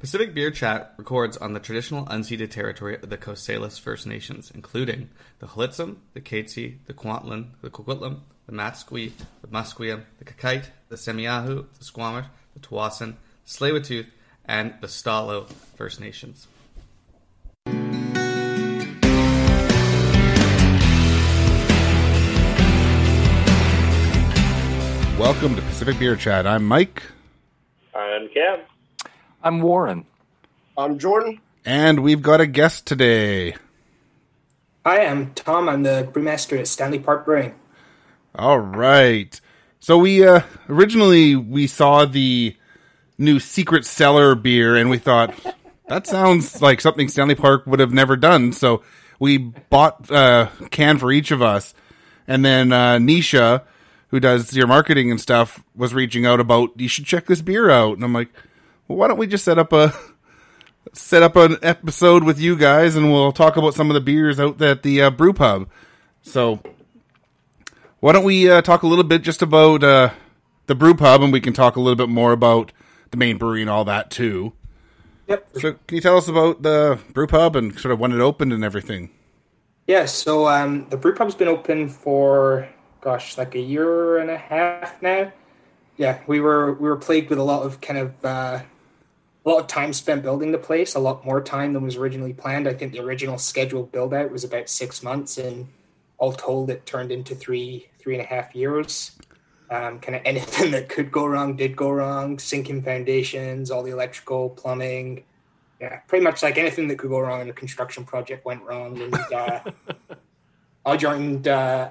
Pacific Beer Chat records on the traditional unceded territory of the Coast Salish First Nations, including the Hlitsum, the Katzie, the Kwantlen, the Coquitlam, the Matsqui, the Musqueam, the Kakite, the Semiahmoo, the Squamish, the Tawasin, the Tsleil-Waututh, and the Stalo First Nations. Welcome to Pacific Beer Chat. I'm Mike. I'm Cam. I'm Warren. I'm Jordan. And we've got a guest today. Hi, I'm Tom. I'm the brewmaster at Stanley Park Brewing. All right. So we originally saw the new Secret Cellar beer, and we thought, that sounds like something Stanley Park would have never done. So we bought a can for each of us. And then Nisha, who does your marketing and stuff, was reaching out about, you should check this beer out. And I'm like, well, why don't we just set up an episode with you guys, and we'll talk about some of the beers out at the brew pub. So why don't we talk a little bit just about the brew pub, and we can talk a little bit more about the main brewery and all that too. Yep. So can you tell us about the brew pub and sort of when it opened and everything? Yeah, so the brew pub's been open for, like a year and a half now. Yeah, we were plagued with a lot of time spent building the place, a lot more time than was originally planned. I think the original scheduled build out was about 6 months, and all told it turned into three and a half years. Kind of anything that could go wrong did go wrong. Sinking foundations, all the electrical, plumbing. Yeah, pretty much like anything that could go wrong in a construction project went wrong. And I joined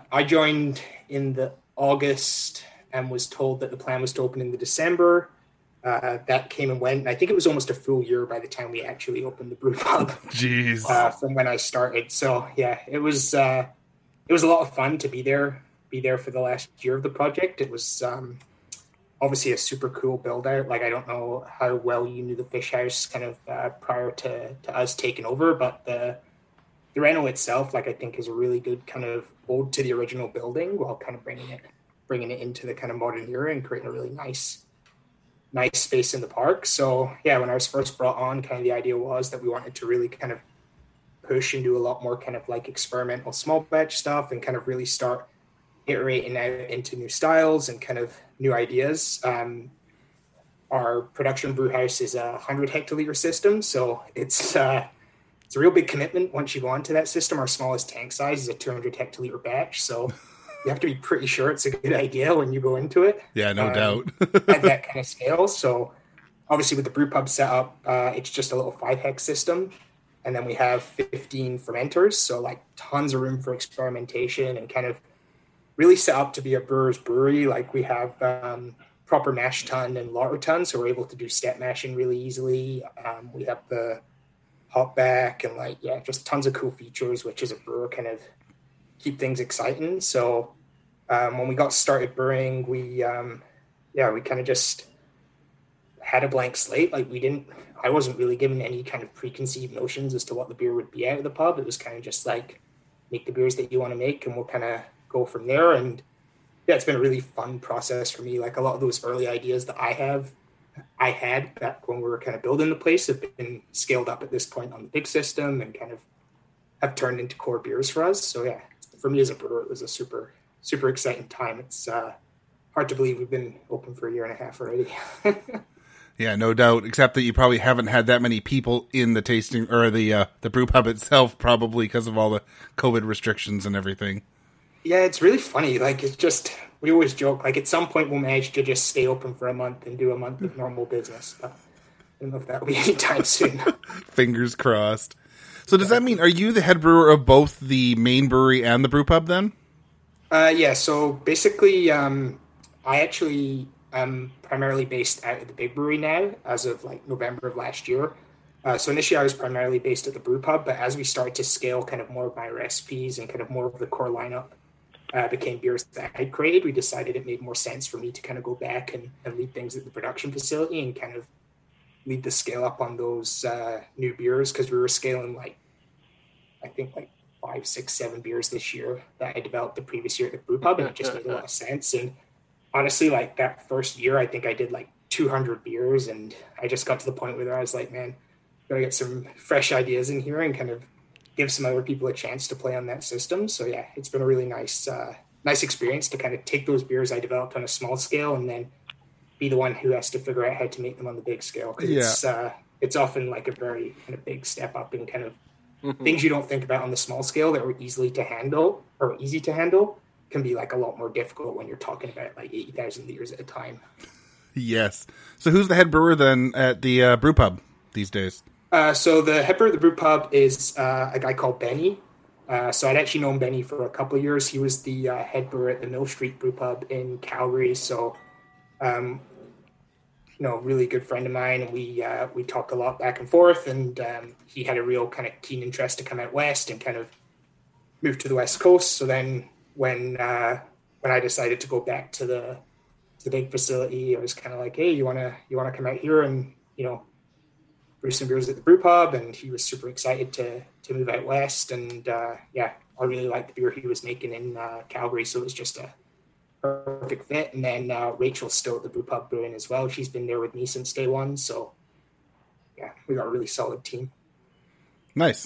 in the August and was told that the plan was to open in the December. That came and went. And I think it was almost a full year by the time we actually opened the brew pub. Jeez. From when I started. So yeah, it was a lot of fun to be there for the last year of the project. It was obviously a super cool build out. Like, I don't know how well you knew the fish house kind of prior to us taking over, but the reno itself, like, I think is a really good kind of ode to the original building while kind of bringing it into the kind of modern era and creating a really nice space in the park. So yeah, when I was first brought on, kind of the idea was that we wanted to really kind of push and do a lot more kind of like experimental small batch stuff and kind of really start iterating out into new styles and kind of new ideas. Our production brew house is a 100 hectoliter system, so it's a real big commitment once you go onto that system. Our smallest tank size is a 200 hectoliter batch, so you have to be pretty sure it's a good idea when you go into it. Yeah, no doubt. At that kind of scale. So obviously with the brew pub setup, it's just a little 5-hex system. And then we have 15 fermenters. So like tons of room for experimentation and kind of really set up to be a brewer's brewery. Like we have proper mash tun and lauter tun. So we're able to do step mashing really easily. We have the hop back and just tons of cool features, which as a brewer kind of keep things exciting. So when we got started brewing, we kind of just had a blank slate. Like I wasn't really given any kind of preconceived notions as to what the beer would be out of the pub. It was kind of just like, make the beers that you want to make and we'll kind of go from there. And yeah, it's been a really fun process for me. Like a lot of those early ideas that I had back when we were kind of building the place have been scaled up at this point on the big system and kind of have turned into core beers for us. So yeah, for me as a brewer, it was a super, super exciting time. It's hard to believe we've been open for a year and a half already. Yeah, no doubt. Except that you probably haven't had that many people in the tasting or the brew pub itself, probably because of all the COVID restrictions and everything. Yeah, it's really funny. Like, it's just, we always joke, like at some point we'll manage to just stay open for a month and do a month of normal business. But I don't know if that'll be anytime soon. Fingers crossed. So does that mean, are you the head brewer of both the main brewery and the brew pub then? Yeah, so basically I actually am primarily based out of the big brewery now as of like November of last year. So initially I was primarily based at the brew pub, but as we started to scale kind of more of my recipes and kind of more of the core lineup became beers that I had created, we decided it made more sense for me to kind of go back and lead things at the production facility and kind of lead the scale up on those new beers, because we were scaling I think 5, 6, 7 beers this year that I developed the previous year at the brew pub, and it just made a lot of sense. And honestly, like that first year, I think I did like 200 beers, and I just got to the point where I was like, man, gotta get some fresh ideas in here and kind of give some other people a chance to play on that system. So yeah, it's been a really nice experience to kind of take those beers I developed on a small scale and then be the one who has to figure out how to make them on the big scale. 'Cause it's often like a very kind of big step up in kind of things you don't think about on the small scale that are easy to handle can be like a lot more difficult when you're talking about like 80,000 liters at a time. Yes. So who's the head brewer then at the brew pub these days? So the head brewer at the brew pub is a guy called Benny. So I'd actually known Benny for a couple of years. He was the head brewer at the Mill Street Brew Pub in Calgary. So, really good friend of mine, and we talked a lot back and forth. And he had a real kind of keen interest to come out west and kind of move to the West Coast. So then when I decided to go back to the big facility, I was kind of like, hey, you wanna come out here and brew some beers at the brew pub? And he was super excited to move out west. And I really liked the beer he was making in Calgary, so it was just a perfect fit. And then Rachel's still at the brew pub brewing as well. She's been there with me since day one, so yeah, we got a really solid team. Nice.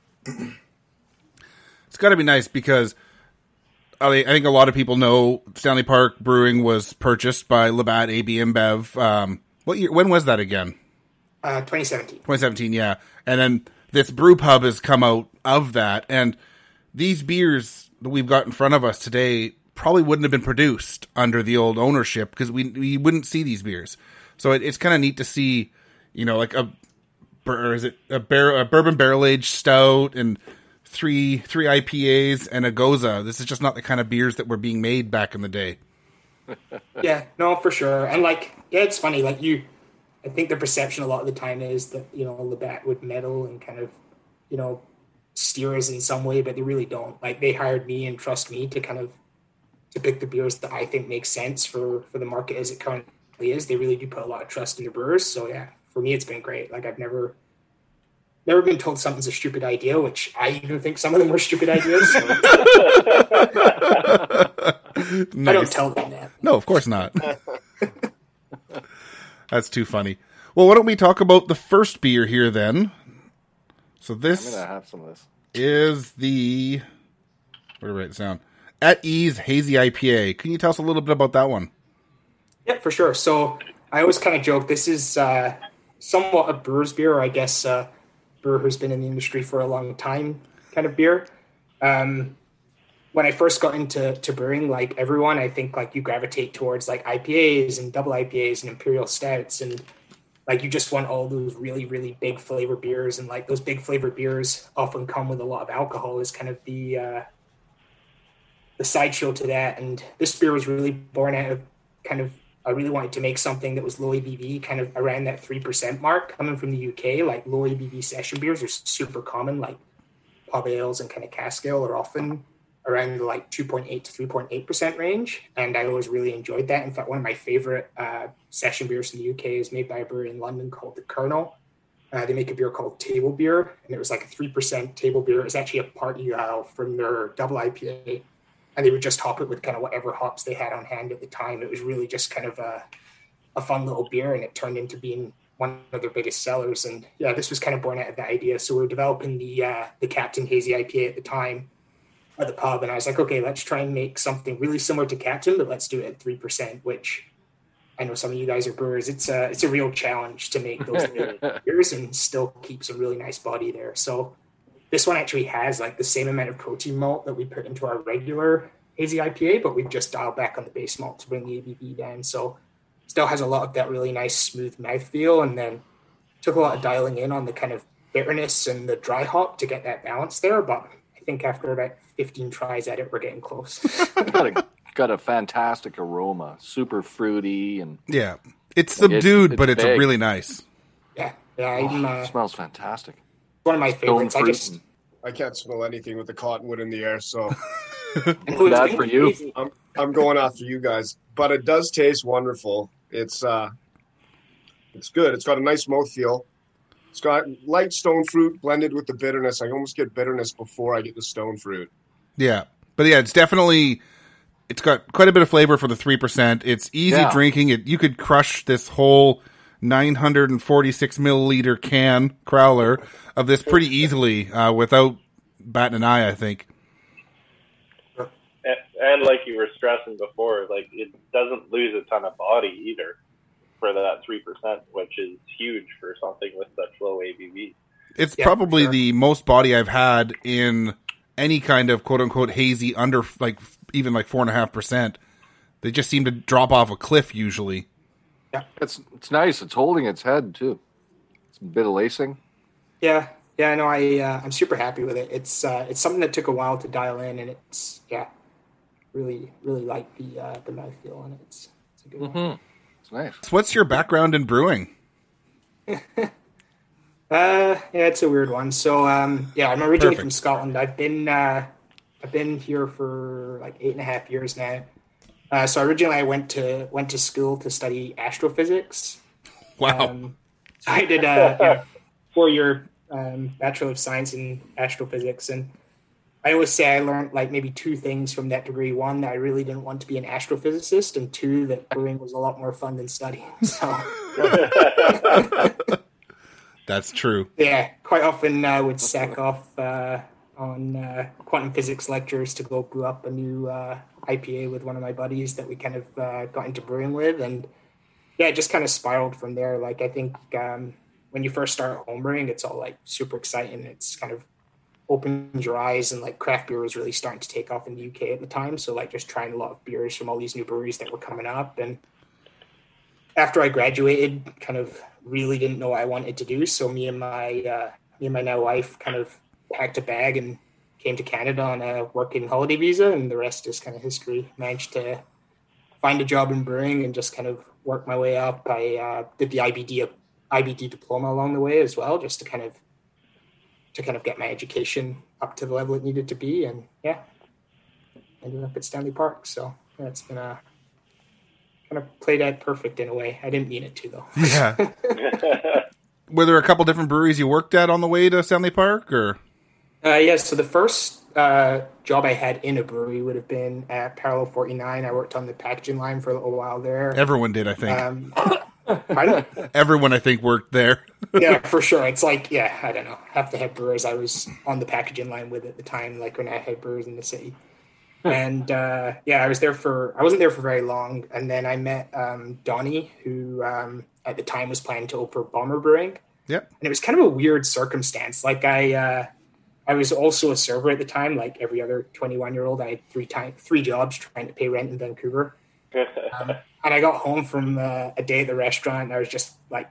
It's got to be nice because I think a lot of people know Stanley Park Brewing was purchased by Labatt AB InBev. What year? When was that again? 2017. 2017, yeah. And then this brew pub has come out of that. And these beers that we've got in front of us today probably wouldn't have been produced under the old ownership because we wouldn't see these beers. So it's kind of neat to see, like a bourbon barrel-aged stout and three IPAs and a Goza. This is just not the kind of beers that were being made back in the day. Yeah, no, for sure. And it's funny, I think the perception a lot of the time is that, Labatt would meddle and kind of, steer us in some way, but they really don't. Like, they hired me and trust me to kind of to pick the beers that I think make sense for the market as it currently is. They really do put a lot of trust in the brewers. So yeah, for me, it's been great. Like, I've never been told something's a stupid idea, which I even think some of them were stupid ideas. So. Nice. I don't tell them that. No, of course not. That's too funny. Well, why don't we talk about the first beer here then? So this I'm going to have some of this. Is the, where do I write this down? At Ease Hazy IPA. Can you tell us a little bit about that one? Yeah, for sure. So I always kind of joke, this is somewhat a brewer's beer, or I guess a brewer who's been in the industry for a long time kind of beer. When I first got into brewing, like everyone, I think like you gravitate towards like IPAs and double IPAs and imperial stouts, and like you just want all those really, really big flavor beers. And like those big flavor beers often come with a lot of alcohol is kind of the sideshow to that. And this beer was really born out of kind of, I really wanted to make something that was low ABV, kind of around that 3% mark. Coming from the UK, like low ABV session beers are super common, like pub ales and kind of cask ale are often around the like 2.8 to 3.8% range. And I always really enjoyed that. In fact, one of my favorite session beers in the UK is made by a brewery in London called The Colonel. They make a beer called Table Beer, and it was like a 3% table beer. It was actually a party ale from their double IPA. And they would just hop it with kind of whatever hops they had on hand at the time. It was really just kind of a fun little beer, and it turned into being one of their biggest sellers. And yeah, this was kind of born out of the idea. So we were developing the Captain Hazy IPA at the time at the pub, and I was like, okay, let's try and make something really similar to Captain, but let's do it at 3%, which I know some of you guys are brewers. It's a real challenge to make those beers and still keep some really nice body there. So this one actually has like the same amount of protein malt that we put into our regular hazy IPA, but we've just dialed back on the base malt to bring the ABV down. So still has a lot of that really nice smooth mouthfeel, and then took a lot of dialing in on the kind of bitterness and the dry hop to get that balance there. But I think after about 15 tries at it, we're getting close. got a fantastic aroma, super fruity, and yeah, it's subdued, but it's big. really nice. Yeah, it smells fantastic. One of my favorites. I can't smell anything with the cottonwood in the air, so bad for you. I'm going after you guys, but it does taste wonderful. It's good. It's got a nice mouthfeel. It's got light stone fruit blended with the bitterness. I almost get bitterness before I get the stone fruit. Yeah, but yeah, it's definitely It's got quite a bit of flavor for the 3%. It's easy drinking. You could crush this whole 946 milliliter can crowler of this pretty easily without batting an eye, I think. And like you were stressing before, like it doesn't lose a ton of body either for that 3%, which is huge for something with such low ABV. It's probably the most body I've had in any kind of quote unquote hazy under even 4.5%. They just seem to drop off a cliff usually. Yeah, it's nice. It's holding its head too. It's a bit of lacing. Yeah. No, I'm super happy with it. It's something that took a while to dial in, and it's really like the mouthfeel on it. It's a good one. It's nice. So what's your background in brewing? It's a weird one. So I'm originally from Scotland. I've been here for like 8.5 years now. So originally I went to school to study astrophysics. Wow. So I did a 4-year Bachelor of Science in Astrophysics, and I always say I learned like maybe 2 things from that degree. 1, that I really didn't want to be an astrophysicist, and 2, that brewing was a lot more fun than studying. So that's true. Yeah, quite often I would sack off on quantum physics lectures to go brew up a new IPA with one of my buddies that we kind of got into brewing with, and it just kind of spiraled from there. Like I think when you first start homebrewing, it's all like super exciting. It's kind of opens your eyes, and like craft beer was really starting to take off in the UK at the time. So like just trying a lot of beers from all these new breweries that were coming up. And after I graduated, kind of really didn't know what I wanted to do. So me and my now wife kind of packed a bag and came to Canada on a working holiday visa, and the rest is kind of history. Managed to find a job in brewing and just kind of work my way up. I did the IBD diploma along the way as well, just to kind of get my education up to the level it needed to be, and ended up at Stanley Park. So it's been a kind of played out perfect in a way. I didn't mean it to though. Yeah. Were there a couple different breweries you worked at on the way to Stanley Park, or? So the first job I had in a brewery would have been at Parallel 49. I worked on the packaging line for a little while there. Everyone did, I think. Pardon? Everyone, I think, worked there. Yeah, for sure. It's like, I don't know, half the head brewers I was on the packaging line with at the time, like when I had brewers in the city. And I wasn't there for very long. And then I met Donnie, who at the time was planning to open Bomber Brewing. Yep. And it was kind of a weird circumstance. Like I was also a server at the time, like every other 21-year-old. I had 3 jobs trying to pay rent in Vancouver. And I got home from a day at the restaurant, and I was just like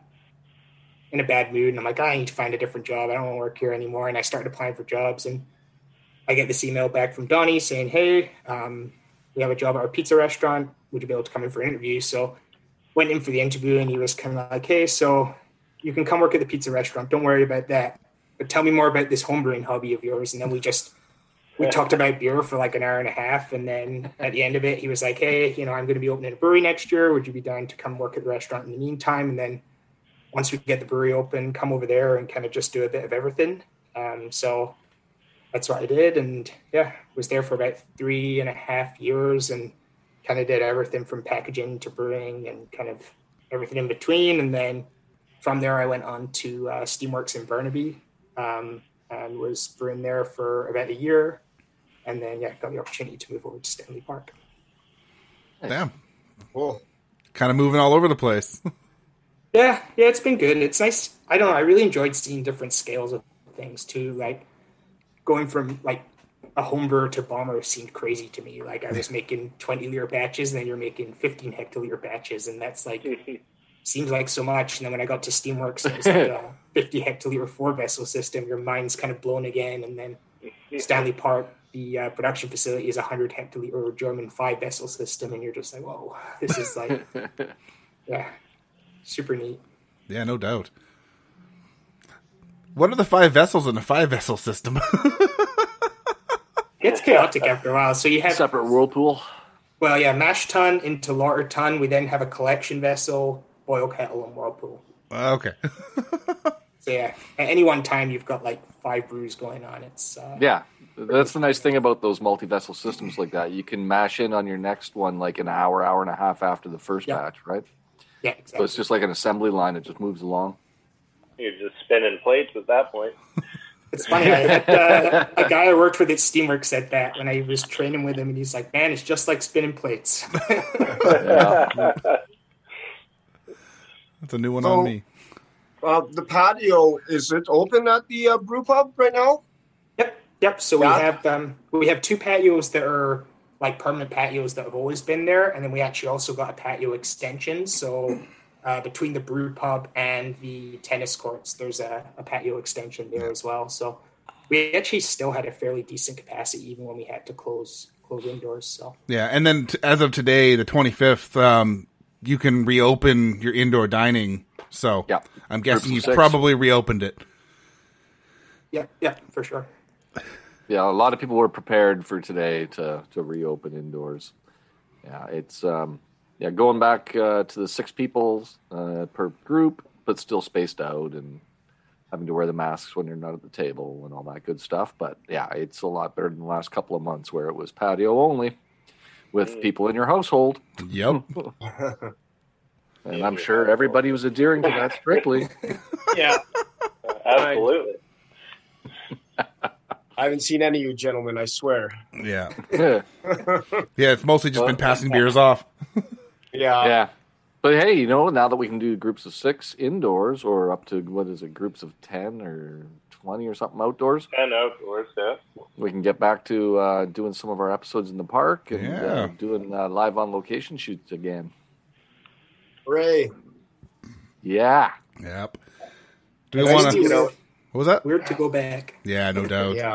in a bad mood. And I'm like, I need to find a different job. I don't want to work here anymore. And I started applying for jobs, and I get this email back from Donnie saying, hey, we have a job at our pizza restaurant. Would you be able to come in for an interview? So went in for the interview, and he was kind of like, hey, so you can come work at the pizza restaurant. Don't worry about that. But tell me more about this homebrewing hobby of yours. And then we talked about beer for like an hour and a half. And then at the end of it, he was like, hey, I'm going to be opening a brewery next year. Would you be down to come work at the restaurant in the meantime? And then once we get the brewery open, come over there and kind of just do a bit of everything. So that's what I did. And was there for about 3.5 years and kind of did everything from packaging to brewing and kind of everything in between. And then from there, I went on to Steamworks in Burnaby and was brewing there for about a year. And then, got the opportunity to move over to Stanley Park. Damn. Cool. Kind of moving all over the place. Yeah, it's been good. It's nice. I don't know. I really enjoyed seeing different scales of things too. Like going from like a home brewer to bomber seemed crazy to me. Like I was making 20-liter batches, and then you're making 15 hectoliter batches, and that's like seems like so much. And then when I got to Steamworks, it was like a 50 hectoliter 4-vessel system. Your mind's kind of blown again. And then Stanley Park, the production facility, is 100 hectoliter German 5-vessel system, and you're just like, whoa, this is like, super neat. Yeah, no doubt. What are the 5 vessels in a 5-vessel system? It's chaotic after a while. So you have separate whirlpool. Well, mash tun into lauter tun. We then have a collection vessel, boil kettle, and whirlpool. Okay. So at any one time you've got like 5 brews going on. It's That's the nice thing about those multi-vessel systems like that. You can mash in on your next one like an hour, hour and a half after the first batch, right? Yeah, So exactly. it's just like an assembly line. It just moves along. You're just spinning plates at that point. It's funny. I had a guy I worked with at Steamworks said that when I was training with him, and he's like, "Man, it's just like spinning plates." Yeah. That's a new one So- on me. The patio, is it open at the brew pub right now? Yep. So Yeah. we have two patios that are like permanent patios that have always been there, and then we actually also got a patio extension. So between the brew pub and the tennis courts, there's a patio extension there as well. So we actually still had a fairly decent capacity even when we had to close indoors. So Yeah, and then as of today, the 25th, you can reopen your indoor dining. So Yeah. I'm guessing Groups you've of 6. probably reopened it. yeah, for sure. Yeah, a lot of people were prepared for today to reopen indoors. Yeah, it's going back to the 6 people per group, but still spaced out and having to wear the masks when you're not at the table and all that good stuff. But yeah, it's a lot better than the last couple of months where it was patio only with people in your household. Yep. And I'm sure everybody was adhering to that strictly. Yeah, absolutely. I haven't seen any of you gentlemen, I swear. Yeah. Yeah. Yeah, it's mostly just been passing beers off. Yeah. Yeah. But hey, now that we can do groups of 6 indoors or up to, groups of 10 or 20 or something outdoors, And outdoors, yeah. we can get back to doing some of our episodes in the park and Yeah. doing live on location shoots again. Hooray. Yeah. Yep. Do we Nice want to to? get out. What was that? Weird to go back. Yeah, no doubt. Yeah.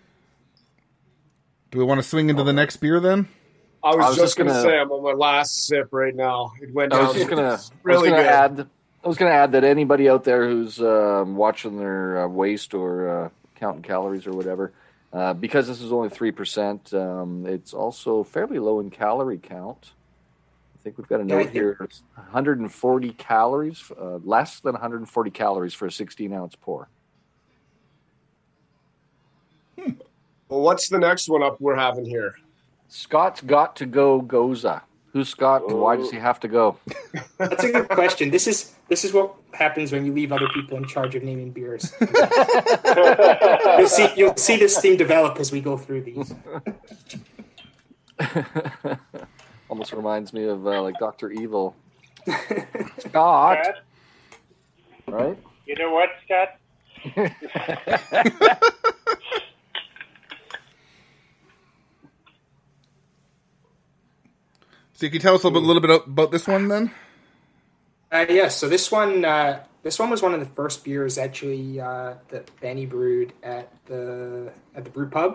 Do we want to swing into the next beer then? I was just going to gonna- say I'm on my last sip right now. It went I down. was just gonna, It's really good. I was gonna add that anybody out there who's watching their waist or counting calories or whatever, because this is only 3%, it's also fairly low in calorie count. I think we've got a Yeah, I note think- here: 140 calories, less than 140 calories for a 16-ounce pour. Well, what's the next one up we're having here? Scott's got to go Goza. Who's Scott and why does he have to go? That's a good question. This is what happens when you leave other people in charge of naming beers. You'll see this theme develop as we go through these. Almost reminds me of like Dr. Evil. Scott, Scott, right? you know what, Scott? So you can tell us a little bit about this one then? So this one was one of the first beers actually that Benny brewed at the brew pub.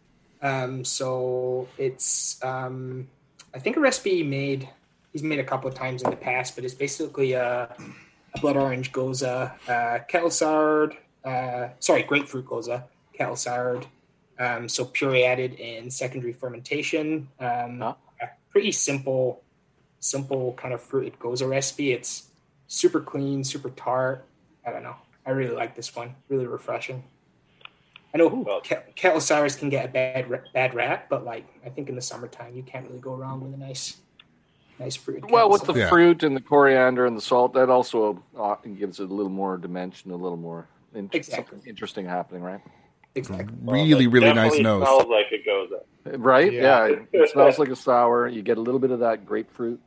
So it's I think a recipe he's made a couple of times in the past, but it's basically a blood orange goza, kettle soured, grapefruit goza, kettle soured. So puree added in secondary fermentation. A pretty simple kind of fruited goza recipe. It's super clean, super tart. I don't know. I really like this one. Really refreshing. I know kettle sours can get a bad rap, but like I think in the summertime you can't really go wrong with a nice fruited. Well, kettle with the sour. Yeah. fruit and the coriander and the salt, that also gives it a little more dimension, a little more Exactly. something interesting happening, right? Exactly. Really, It really nice definitely nose. Smells like it goes up. Right? Yeah. Yeah. It smells like a sour. You get a little bit of that grapefruit.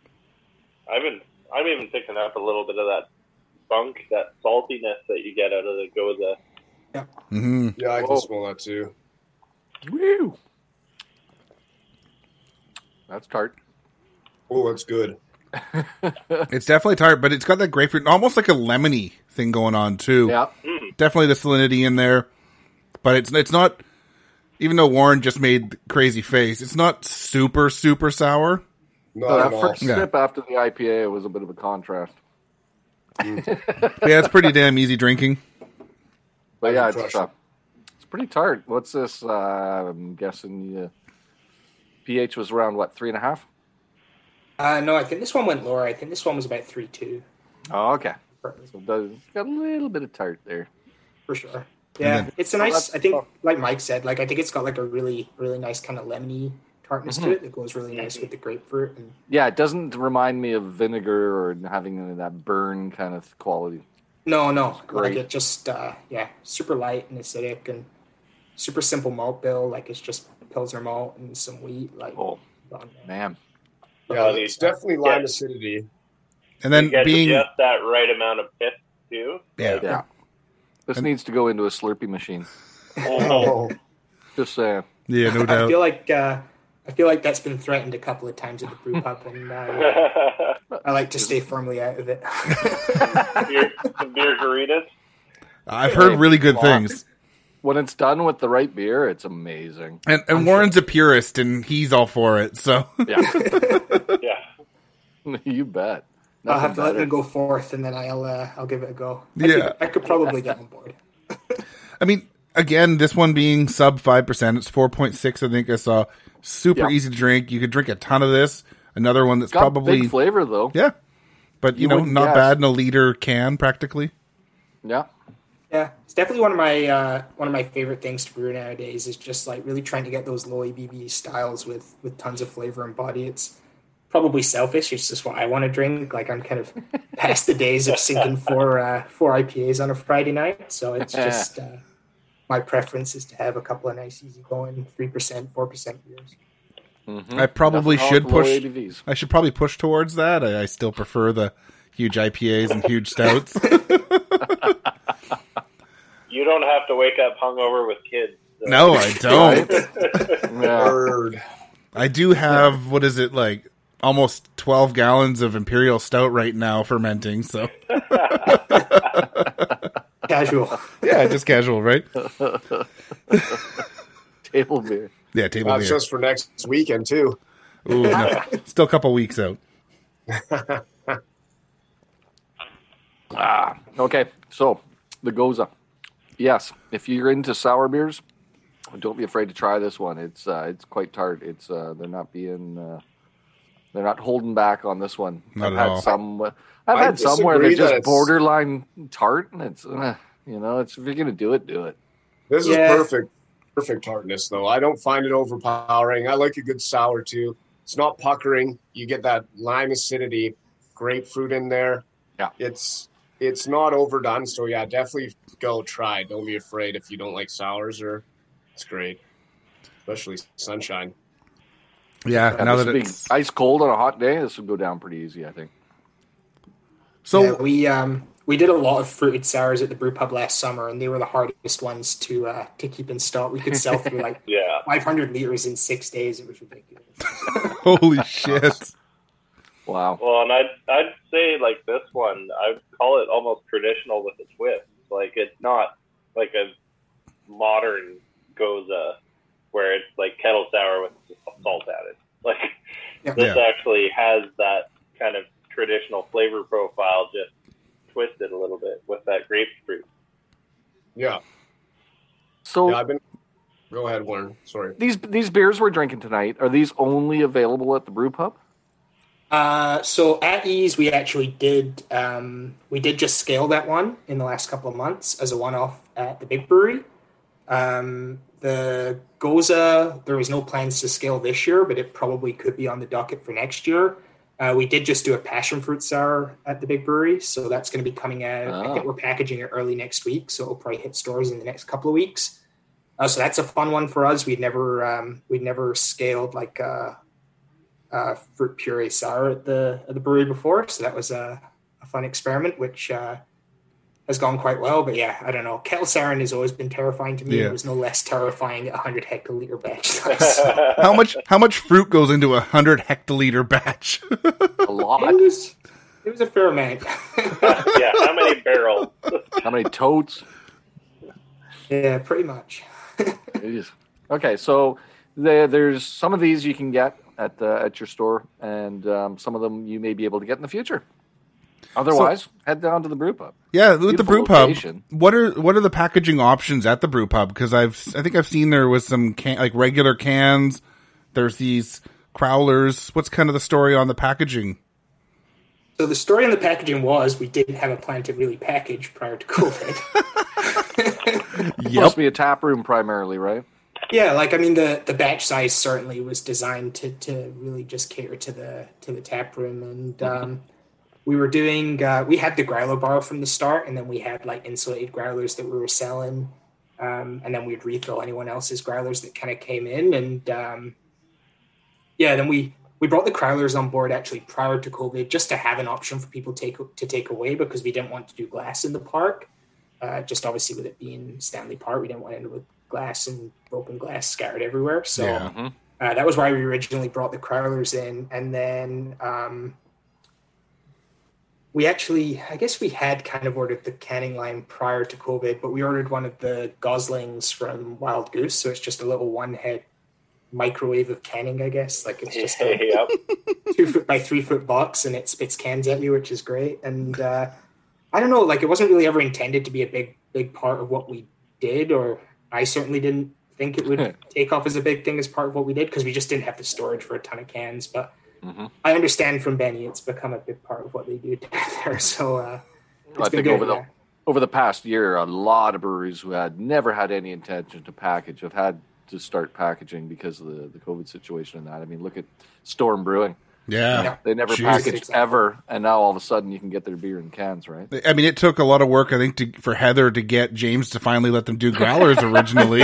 I'm even picking up a little bit of that funk, that saltiness that you get out of the goza. Mm-hmm. Yeah, I Whoa. can smell that too. Woo! That's tart. Oh, that's good. It's definitely tart, but it's got that grapefruit, almost like a lemony thing going on too. Yeah. Definitely the salinity in there, but it's not. Even though Warren just made the crazy face, it's not super sour. Not That at all. first Yeah. sip after the IPA was a bit of a contrast. But yeah, it's pretty damn easy drinking. But yeah, Refreshing. it's pretty tart. What's this? I'm guessing pH was around, what, 3.5? No, I think this one went lower. I think this one was about 3.2 Oh, okay. So it's got a little bit of tart there. for sure. Yeah, then- it's a nice. I think, like Mike said, like I think it's got like a really, really nice kind of lemony tartness to it that goes really nice with the grapefruit. And Yeah, it doesn't remind me of vinegar or having any of that burn kind of quality. no, like great. it just super light and acidic and super simple malt bill. Like it's just Pilsner malt and some wheat. Like Oh, man. Yeah, it's definitely lime acidity. And then You get being just that right amount of pith too. Yeah. This needs to go into a Slurpee machine. Oh, Just saying. yeah, no I doubt. feel like that's been threatened a couple of times at the brew pub, and I like to stay firmly out of it. Some beer burritos. I've heard really good Wow. things. When it's done with the right beer, it's amazing. And Warren's a purist, and he's all for it. So Yeah, Yeah. you bet. I'll have to let Nothing them go forth, and then I'll give it a go. Yeah. I could probably get on board. I mean, again, this one being sub 5%, it's 4.6. I think I saw. Super Yeah. easy to drink. You could drink a ton of this. Another one that's got probably big flavor though. yeah, but You know, wouldn't not guess. bad in a liter can practically. Yeah. Yeah, it's definitely one of my favorite things to brew nowadays. Is just like really trying to get those low ABV styles with tons of flavor and body. It's probably selfish. It's just what I want to drink. Like I'm kind of past the days of sinking four IPAs on a Friday night. So it's just my preference is to have a couple of nice, easygoing 3%, 4% beers. Mhm. I probably Nothing wrong should with low push. ABVs. I should probably push towards that. I still prefer the huge IPAs and huge stouts. You don't have to wake up hungover with kids. So. No, I don't. Yeah. bird. I do have what is it like almost 12 gallons of Imperial Stout right now fermenting. So Casual. yeah, just casual, right? Table beer. Yeah, table That's beer. just for next weekend too. Ooh, no. Still a couple weeks out. Okay, so the Goza. Yes, if you're into sour beers, don't be afraid to try this one. It's quite tart. It's they're not holding back on this one. Not I've at had all. some. I've I had some where they're disagree that just it's- borderline tart, and it's it's if you're gonna do it, do it. This is Yeah. perfect tartness though. I don't find it overpowering. I like a good sour too. It's not puckering. You get that lime acidity, grapefruit in there. Yeah. It's not overdone. So yeah, definitely go try. Don't be afraid if you don't like sours, or it's great, especially sunshine. Yeah, Yeah, now this that would be it's ice cold on a hot day, this would go down pretty easy, I think. so. Yeah, we did a lot of fruited sours at the brew pub last summer, and they were the hardest ones to keep in stock. We could sell through like Yeah. 500 liters in 6 days. It was ridiculous. Holy shit! Wow. Well, and I'd say like this one, I'd call it almost traditional with a twist. Like it's not like a modern Goza where it's like kettle sour with salt added. Like Yeah. this Yeah. actually has that kind of traditional flavor profile, just twisted a little bit with that grapefruit. Yeah. So Yeah, Go ahead, Warren. Sorry. these beers we're drinking tonight, are these only available at the brew pub? So at Ease, we actually did just scale that one in the last couple of months as a one-off at the big brewery. The Goza, there was no plans to scale this year, but it probably could be on the docket for next year. We did just do a passion fruit sour at the big brewery, so that's going to be coming out. I think we're packaging it early next week, so it'll probably hit stores in the next couple of weeks. So that's a fun one for us. We'd never scaled like fruit puree sour at the brewery before, so that was a fun experiment, which has gone quite well. But yeah, I don't know. Kettle souring has always been terrifying to me. Yeah. It was no less terrifying at 100 hectoliter batch size. How much fruit goes into a 100 hectoliter batch? A lot. It was a fair amount. Yeah, how many barrels? How many totes? Yeah, pretty much. Jeez. Okay, so there's some of these you can get at your store, and some of them you may be able to get in the future. Otherwise, head down to the brew pub. Yeah, with the Beautiful brew pub. location. What are the packaging options at the brew pub? Because I think I've seen there was some like regular cans. There's these crowlers. What's kind of the story on the packaging? So the story on the packaging was we didn't have a plan to really package prior to COVID. It must be a tap room primarily, right? Yeah, like I mean, the batch size certainly was designed to really just cater to the tap room, and we were doing we had the growler bar from the start, and then we had like insulated growlers that we were selling, and then we'd refill anyone else's growlers that kind of came in, and then we brought the growlers on board actually prior to COVID just to have an option for people to take away because we didn't want to do glass in the park. Just obviously with it being Stanley Park, we didn't want to end up with glass and broken glass scattered everywhere. So that was why we originally brought the growlers in. And then we actually, I guess we had kind of ordered the canning line prior to COVID, but we ordered one of the Goslings from Wild Goose. So it's just a little one-head microwave of canning, I guess. Like it's just a 2 foot by 3 foot box, and it spits cans at you, which is great. And I don't know, like it wasn't really ever intended to be a big part of what we did, or I certainly didn't think it would take off as a big thing as part of what we did because we just didn't have the storage for a ton of cans. But I understand from Benny, it's become a big part of what they do down there. So I think over the past year, a lot of breweries who had never had any intention to package have had to start packaging because of the COVID situation and that. I mean, look at Storm Brewing. Yeah. They never packaged ever, and now all of a sudden you can get their beer in cans, right? I mean, it took a lot of work, I think, for Heather to get James to finally let them do growlers originally.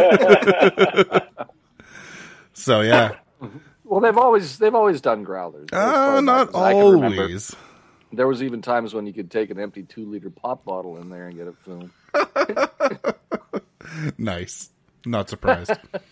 So, yeah. Well, they've always done growlers. Not always. There was even times when you could take an empty 2-liter pop bottle in there and get it filled. Nice. Not surprised.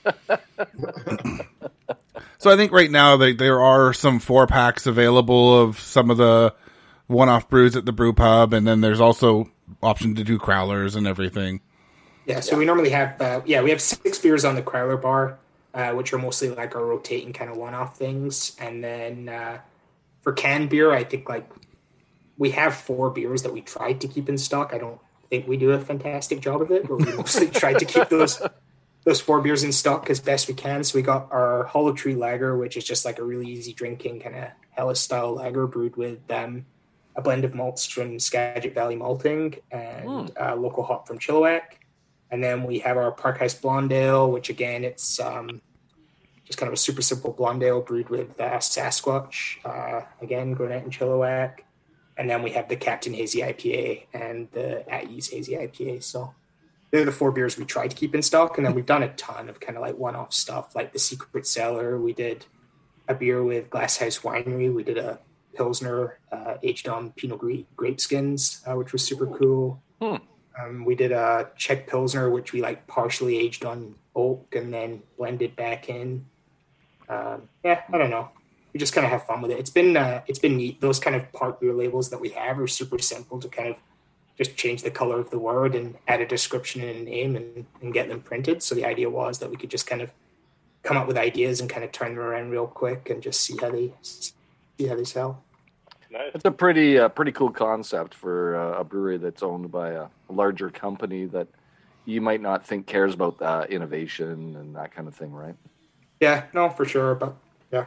So I think right now there are some 4-packs available of some of the one-off brews at the brew pub, and then there's also option to do crowlers and everything. Yeah, so we normally have we have 6 beers on the crowler bar, which are mostly like our rotating kind of one-off things, and then for canned beer, I think like we have 4 beers that we tried to keep in stock. I don't think we do a fantastic job of it, but we mostly tried to keep those 4 beers in stock as best we can. So we got our Hollow Tree Lager, which is just like a really easy drinking kind of Hellas style lager brewed with a blend of malts from Skagit Valley Malting and local hop from Chilliwack. And then we have our Parkhouse Blonde Ale, which again, it's just kind of a super simple blonde ale brewed with Sasquatch, again, Gwinnett and Chilliwack. And then we have the Captain Hazy IPA and the At Ease Hazy IPA. So they're the 4 beers we try to keep in stock. And then we've done a ton of kind of like one-off stuff, like the Secret Cellar. We did a beer with Glasshouse Winery. We did a Pilsner aged on Pinot grape skins, which was super cool. We did a Czech Pilsner, which we like partially aged on oak and then blended back in. I don't know. We just kind of have fun with it. It's been neat. Those kind of part beer labels that we have are super simple to kind of just change the color of the word and add a description and a name and get them printed. So the idea was that we could just kind of come up with ideas and kind of turn them around real quick and just see how they sell. Nice. It's a pretty cool concept for a brewery that's owned by a larger company that you might not think cares about innovation and that kind of thing, right? Yeah, no, for sure. But yeah,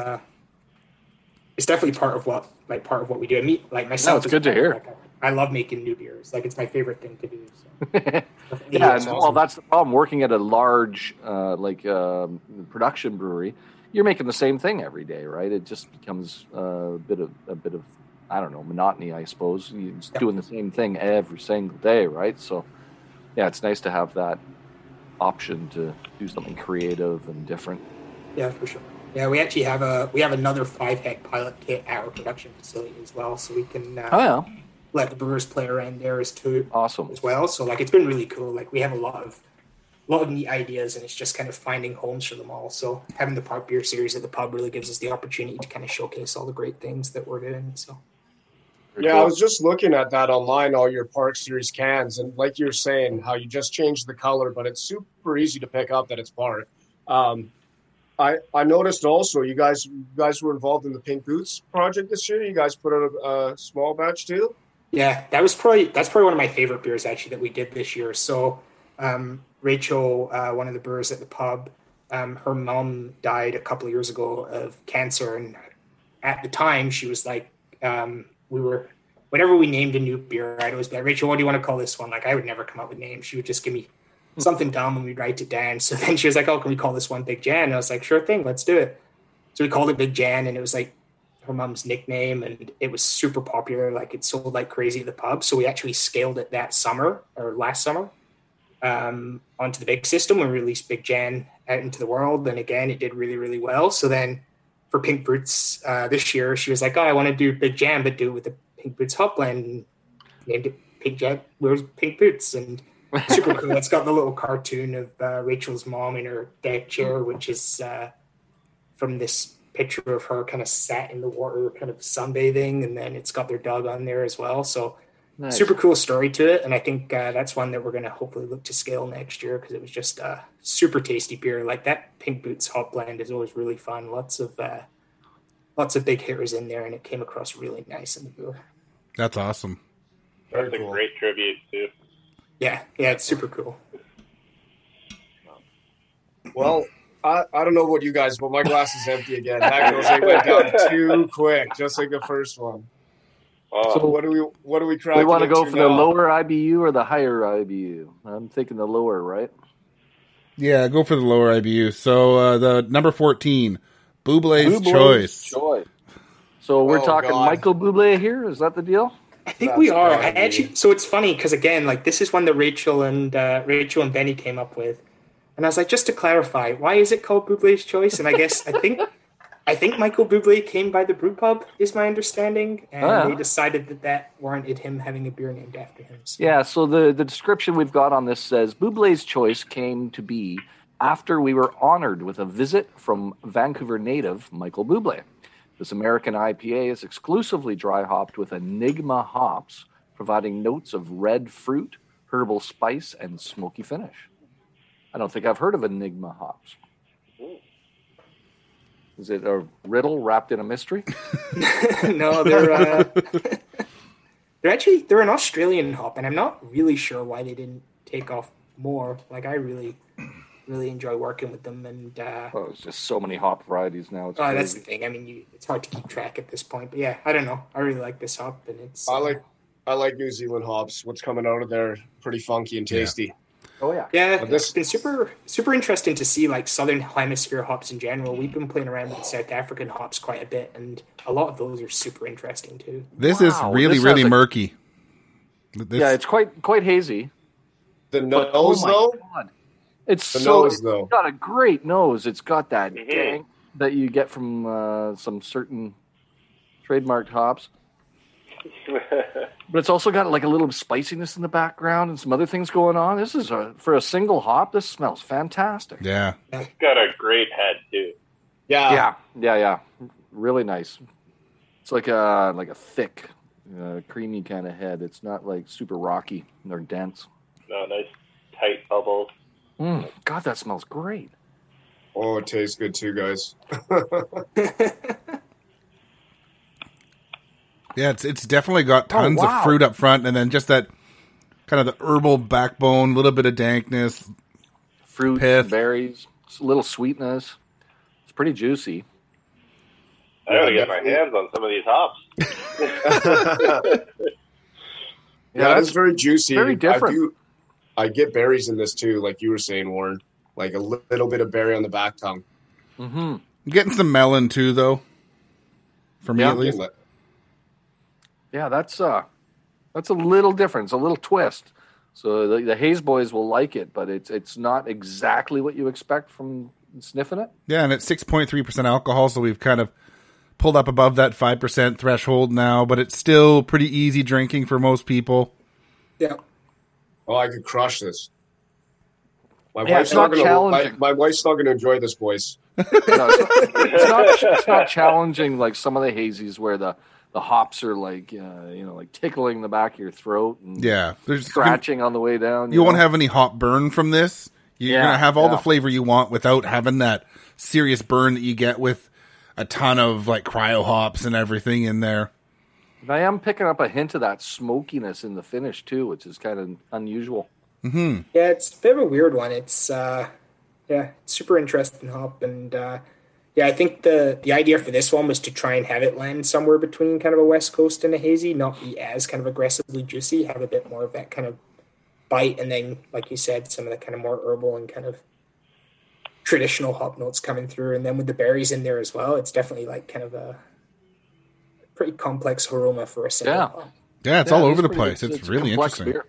it's definitely part of what we do. I mean, like myself, it's good to hear. Like, I love making new beers. Like it's my favorite thing to do. So. Yeah, and, well, that's the problem. Working at a large production brewery, you're making the same thing every day, right? It just becomes a bit of I don't know, monotony, I suppose. You're just doing the same thing every single day, right? So, yeah, it's nice to have that option to do something creative and different. Yeah, for sure. Yeah, we actually have another 5-hect pilot kit at our production facility as well, so we can let the brewers play around there as well. So like it's been really cool. Like we have a lot of neat ideas, and it's just kind of finding homes for them all. So having the Park Beer Series at the pub really gives us the opportunity to kind of showcase all the great things that we're doing. So. Yeah, I was just looking at that online, all your Park Series cans, and like you're saying, how you just changed the color, but it's super easy to pick up that it's Park. I noticed also you guys were involved in the Pink Boots project this year. You guys put out a small batch too. Yeah, that's probably one of my favorite beers actually that we did this year. So Rachel, one of the brewers at the pub, her mom died a couple of years ago of cancer, and at the time she was like Whenever we named a new beer, I'd always be like, Rachel, what do you want to call this one? Like, I would never come up with names. She would just give me something dumb and we'd write it down. So then she was like, oh, can we call this one Big Jan? And I was like, sure thing, let's do it. So we called it Big Jan, and it was like her mom's nickname, and it was super popular. Like, it sold like crazy at the pub. So we actually scaled it last summer onto the big system. We released Big Jan out into the world, and again, it did really, really well. So then for Pink Boots this year, she was like, oh, I want to do Big Jan, but do it with the Pink Boots hop blend, and named it Pink Jan. Where's Pink Boots? And super cool. It's got the little cartoon of Rachel's mom in her deck chair, which is from this picture of her kind of sat in the water, kind of sunbathing, and then it's got their dog on there as well. So nice. Super cool story to it, and I think that's one that we're going to hopefully look to scale next year, because it was just a super tasty beer. Like, that Pink Boots hop blend is always really fun. Lots of big hitters in there, and it came across really nice in the beer. That's awesome. That's a great tribute too. Yeah, it's super cool. Well, I don't know what you guys, but my glass is empty again. That goes went down too quick, just like the first one. So what do we crack? We want to go for the lower IBU or the higher IBU? I'm thinking the lower, right? Yeah, go for the lower IBU. So the number 14, Bublé's Choice. So we're talking Michael Bublé here. Is that the deal? I think we are. So it's funny because, again, like, this is one that Rachel and Benny came up with, and I was like, just to clarify, why is it called Bublé's Choice? And I guess I think Michael Bublé came by the brew pub, is my understanding, and they decided that warranted him having a beer named after him. So. Yeah, so the description we've got on this says, Bublé's Choice came to be after we were honored with a visit from Vancouver native Michael Bublé. This American IPA is exclusively dry hopped with Enigma hops, providing notes of red fruit, herbal spice, and smoky finish. I don't think I've heard of Enigma hops. Is it a riddle wrapped in a mystery? No, they're an Australian hop, and I'm not really sure why they didn't take off more. Like, I really enjoy working with them, and it's just so many hop varieties now. That's the thing. I mean, it's hard to keep track at this point. But yeah, I don't know. I really like this hop, and it's. I like New Zealand hops. What's coming out of there, pretty funky and tasty. Yeah. Oh yeah. Yeah, it's been super interesting to see, like, Southern Hemisphere hops in general. We've been playing around with South African hops quite a bit, and a lot of those are super interesting too. This is really murky. Yeah, it's quite hazy. The nose, though. God. It's got a great nose. It's got that gang that you get from some certain trademarked hops. But it's also got like a little spiciness in the background and some other things going on. This is for a single hop. This smells fantastic. Yeah, it's got a great head too. Yeah. Really nice. It's like a thick, creamy kind of head. It's not like super rocky or dense. No, nice tight bubbles. God, that smells great. Oh, it tastes good too, guys. Yeah, it's definitely got tons of fruit up front, and then just that kind of the herbal backbone, a little bit of dankness, fruit, pith, berries, a little sweetness. It's pretty juicy. I gotta get my hands on some of these hops. Yeah, it's very juicy. Very different. I get berries in this too, like you were saying, Warren. Like a little bit of berry on the back tongue. Mm-hmm. I'm getting some melon too, though. For me, at least. Yeah, that's a little different. It's a little twist. So the Haze Boys will like it, but it's not exactly what you expect from sniffing it. Yeah, and it's 6.3% alcohol, so we've kind of pulled up above that 5% threshold now, but it's still pretty easy drinking for most people. Yeah. Oh, I could crush this. My wife's not going to enjoy this, boys. No, it's not challenging like some of the hazies where the hops are like like tickling the back of your throat and there's scratching on the way down. You won't have any hop burn from this. You're gonna have all the flavor you want without having that serious burn that you get with a ton of like cryo hops and everything in there. And I am picking up a hint of that smokiness in the finish too, which is kind of unusual. Mm-hmm. Yeah, it's a bit of a weird one. It's it's super interesting hop, and Yeah, I think the idea for this one was to try and have it land somewhere between kind of a West Coast and a hazy, not be as kind of aggressively juicy, have a bit more of that kind of bite, and then, like you said, some of the kind of more herbal and kind of traditional hop notes coming through, and then with the berries in there as well, it's definitely like kind of a pretty complex aroma for a single hop. Yeah, it's all over the place. It's really interesting. Beer.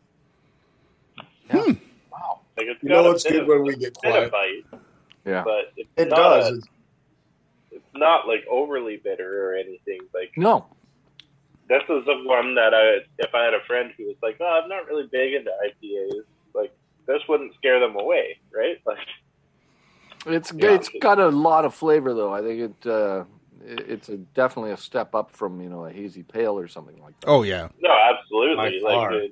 Yeah. Wow. Like it's it's good when we get quiet. Bite, yeah, but it does. It's not like overly bitter or anything. Like no. This is the one that if I had a friend who was like, "Oh, I'm not really big into IPAs," like this wouldn't scare them away, right? Like it's got a lot of flavor though. I think it's definitely a step up from a hazy pale or something like that. Oh yeah. No, absolutely. Like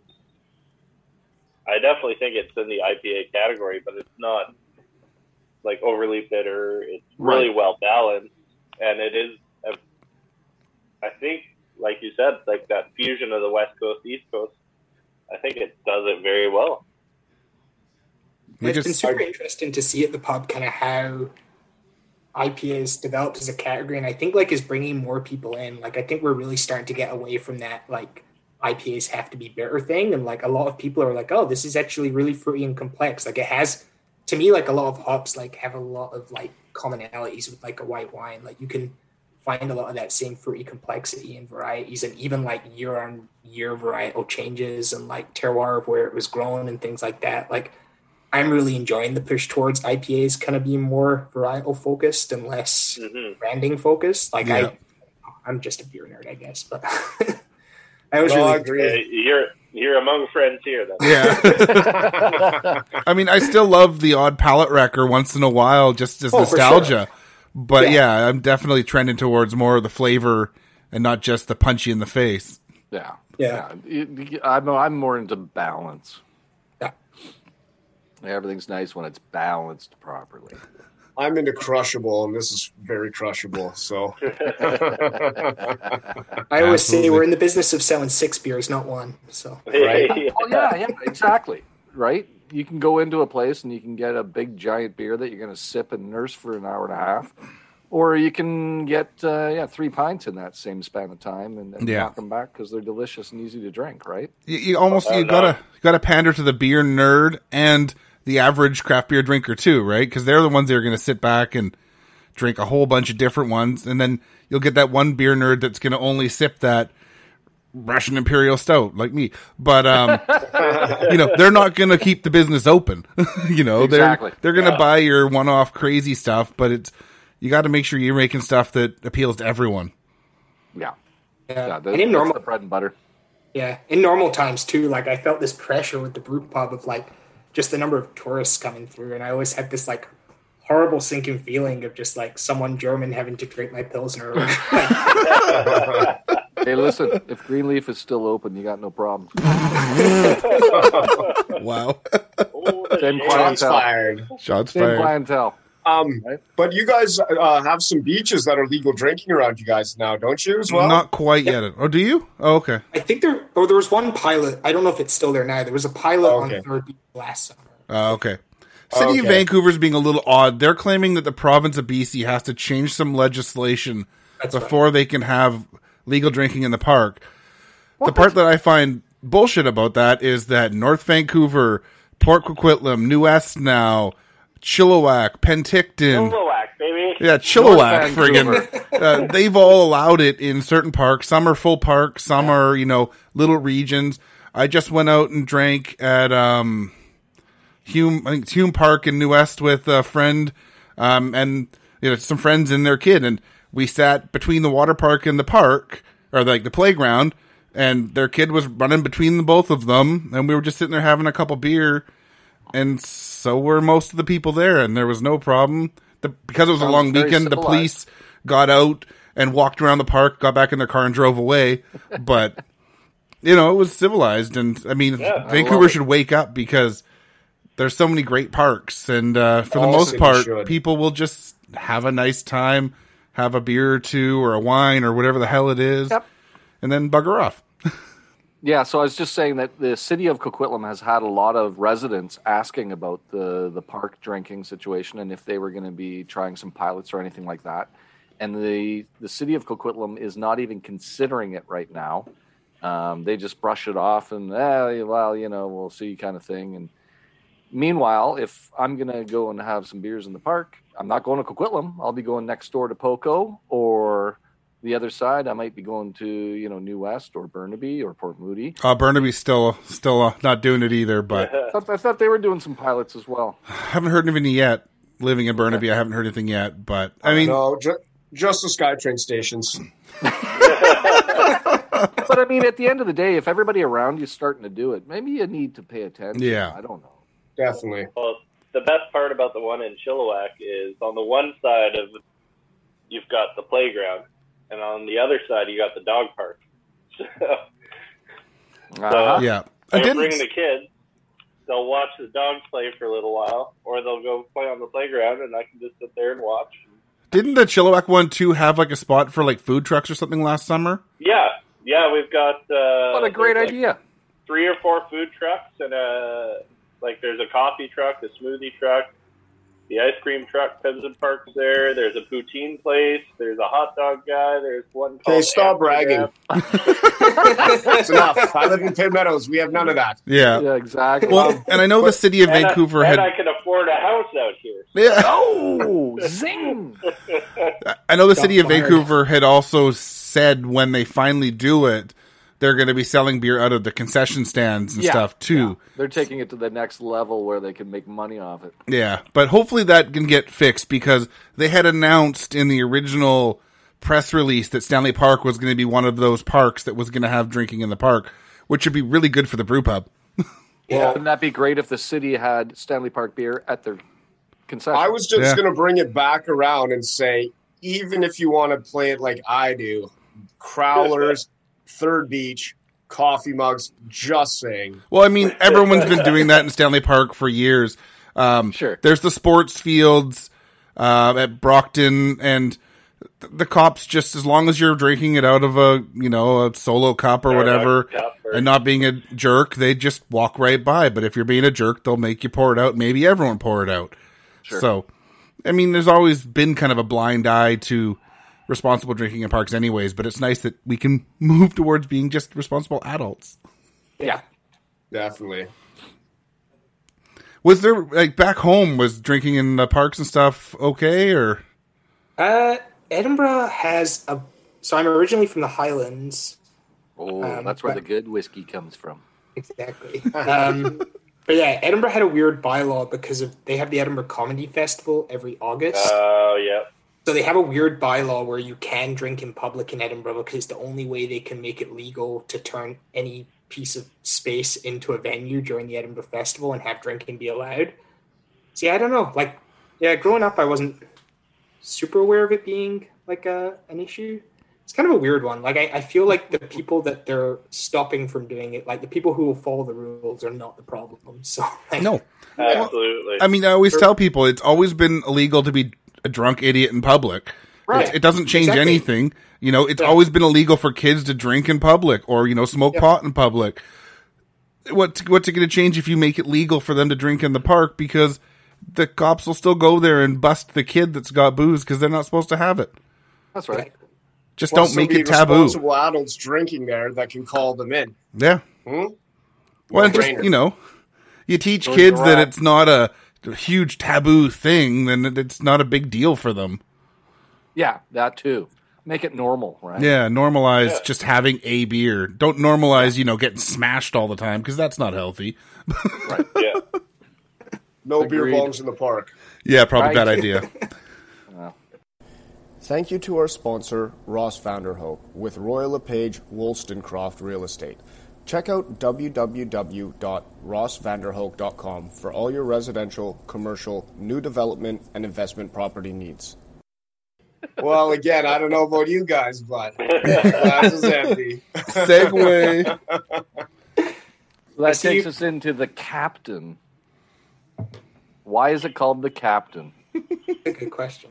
I definitely think it's in the IPA category, but it's not like overly bitter. It's really well balanced, and it is. I think, like you said, like that fusion of the West Coast, East Coast. I think it does it very well. It's been super interesting to see at the pub kind of how IPAs developed as a category, and I think like is bringing more people in. Like I think we're really starting to get away from that like IPAs have to be bitter thing, and like a lot of people are like, oh, this is actually really fruity and complex. Like it has, to me, like a lot of hops like have a lot of like commonalities with like a white wine. Like you can find a lot of that same fruity complexity and varieties, and even like year on year varietal changes and like terroir of where it was grown and things like that. Like I'm really enjoying the push towards IPAs kind of being more varietal focused and less branding focused. Like I'm just a beer nerd, I guess, but I was really agree. You're among friends here, then. Yeah. I mean, I still love the odd palate wrecker once in a while, just as nostalgia. Sure. But yeah, I'm definitely trending towards more of the flavor and not just the punchy in the face. Yeah. I'm more into balance. Yeah. Everything's nice when it's balanced properly. I'm into crushable, and this is very crushable. So I always say we're in the business of selling 6 beers, not 1. So right? Oh yeah, exactly. Right? You can go into a place and you can get a big giant beer that you're going to sip and nurse for an hour and a half, or you can get 3 pints in that same span of time and knock them back because they're delicious and easy to drink. Right? You gotta pander to the beer nerd and the average craft beer drinker too, right? Because they're the ones that are going to sit back and drink a whole bunch of different ones, and then you'll get that one beer nerd that's going to only sip that Russian Imperial Stout, like me. But they're not going to keep the business open. Exactly. They're going to buy your one-off crazy stuff, but you got to make sure you're making stuff that appeals to everyone. Yeah. And in normal, the bread and butter. Yeah, in normal times too. Like I felt this pressure with the brew pub of like just the number of tourists coming through, and I always had this like horrible sinking feeling of just like someone German having to drink my Pilsner. Hey, listen, if Greenleaf is still open, you got no problem. Wow. Same Shots fired. Shots Same fired. clientele. Right? But you guys have some beaches that are legal drinking around you guys now, don't you, as well? Not quite yet. Oh, do you? Oh, okay. I think there was one pilot. I don't know if it's still there now. There was a pilot on the third beach last summer. Okay. City of Vancouver's being a little odd. They're claiming that the province of BC has to change some legislation before they can have legal drinking in the park. The part that I find bullshit about that is that North Vancouver, Port Coquitlam, New West now, Chilliwack, Penticton. Chilliwack, baby. Yeah, Chilliwack, friggin'. They've all allowed it in certain parks. Some are full parks, some are, little regions. I just went out and drank at Hume Park in New West with a friend, and some friends and their kid, and we sat between the water park and the park, or like the playground, and their kid was running between the both of them, and we were just sitting there having a couple beer, and so were most of the people there, and there was no problem. Because it was a long weekend, the police got out and walked around the park, got back in their car and drove away, but it was civilized, and I mean, Vancouver should wake up because there's so many great parks, and for the most part, people will just have a nice time, have a beer or two, or a wine, or whatever the hell it is, and then bugger off. Yeah, so I was just saying that the city of Coquitlam has had a lot of residents asking about the park drinking situation and if they were going to be trying some pilots or anything like that. And the city of Coquitlam is not even considering it right now. They just brush it off and, well, we'll see kind of thing. And meanwhile, if I'm going to go and have some beers in the park, I'm not going to Coquitlam. I'll be going next door to Poco, or the other side, I might be going to, New West or Burnaby or Port Moody. Burnaby's still not doing it either, but I thought they were doing some pilots as well. I haven't heard anything yet. Living in Burnaby, I haven't heard anything yet, but I mean... No, just the SkyTrain stations. But I mean, at the end of the day, if everybody around you is starting to do it, maybe you need to pay attention. Yeah. I don't know. Definitely. Well, the best part about the one in Chilliwack is on the one side of you've got the playground, and on the other side you got the dog park. So yeah, they'll bring the kids. They'll watch the dogs play for a little while, or they'll go play on the playground, and I can just sit there and watch. Didn't the Chilliwack one too have like a spot for like food trucks or something last summer? Yeah, we've got what a great idea. 3 or 4 food trucks, and there's a coffee truck, a smoothie truck, the ice cream truck. Pemson Park's there. There's a poutine place. There's a hot dog guy. There's one. Okay, stop bragging. It's enough. I live in Pitt Meadows. We have none of that. Yeah, exactly. Well, and I know the city of Vancouver and I can afford a house out here. Yeah. Oh, zing! I know the city of Vancouver had also said when they finally do it, they're going to be selling beer out of the concession stands and stuff too. Yeah. They're taking it to the next level where they can make money off it. Yeah, but hopefully that can get fixed because they had announced in the original press release that Stanley Park was going to be one of those parks that was going to have drinking in the park, which would be really good for the brew pub. Yeah, wouldn't that be great if the city had Stanley Park beer at their concession? I was just going to bring it back around and say, even if you want to play it like I do, Crowlers, Third Beach, coffee mugs, just saying. Well, I mean, everyone's been doing that in Stanley Park for years. Sure. There's the sports fields at Brockton, and the cops, just as long as you're drinking it out of a solo cup or whatever, and not being a jerk, they just walk right by. But if you're being a jerk, they'll make you pour it out. Maybe everyone pour it out. Sure. So, I mean, there's always been kind of a blind eye to responsible drinking in parks anyways, but it's nice that we can move towards being just responsible adults. Yeah. Definitely. Was there, like, back home, was drinking in the parks and stuff okay, or? Edinburgh has a... So I'm originally from the Highlands. Oh, that's where the good whiskey comes from. Exactly. But yeah, Edinburgh had a weird bylaw because they have the Edinburgh Comedy Festival every August. Oh, yeah. So they have a weird bylaw where you can drink in public in Edinburgh because it's the only way they can make it legal to turn any piece of space into a venue during the Edinburgh Festival and have drinking be allowed. See, I don't know. Like, yeah, growing up, I wasn't super aware of it being like an issue. It's kind of a weird one. Like, I feel like the people that they're stopping from doing it, like the people who will follow the rules are not the problem. So like, No. Absolutely. I mean, I always tell people it's always been illegal to be a drunk idiot in public. Right. It doesn't change anything. It's always been illegal for kids to drink in public or, smoke pot in public. What's it going to change if you make it legal for them to drink in the park? Because the cops will still go there and bust the kid that's got booze because they're not supposed to have it. That's right. Just don't make it taboo. Responsible adults drinking there that can call them in. Yeah. Well, just, you teach kids that it's not a huge taboo thing, then it's not a big deal for them. Yeah, that too. Make it normal, right? Yeah, normalize just having a beer. Don't normalize, getting smashed all the time, because that's not healthy. Right. Yeah. No Agreed. beer bongs in the park. Yeah, probably Right. bad idea. Thank you to our sponsor, Ross Vanderhoek, with Royal LePage Wollstonecroft Real Estate. Check out www.rossvanderhoek.com for all your residential, commercial, new development, and investment property needs. Well, again, I don't know about you guys, but glass is empty. Segue. That takes us into the captain. Why is it called the captain? a good question.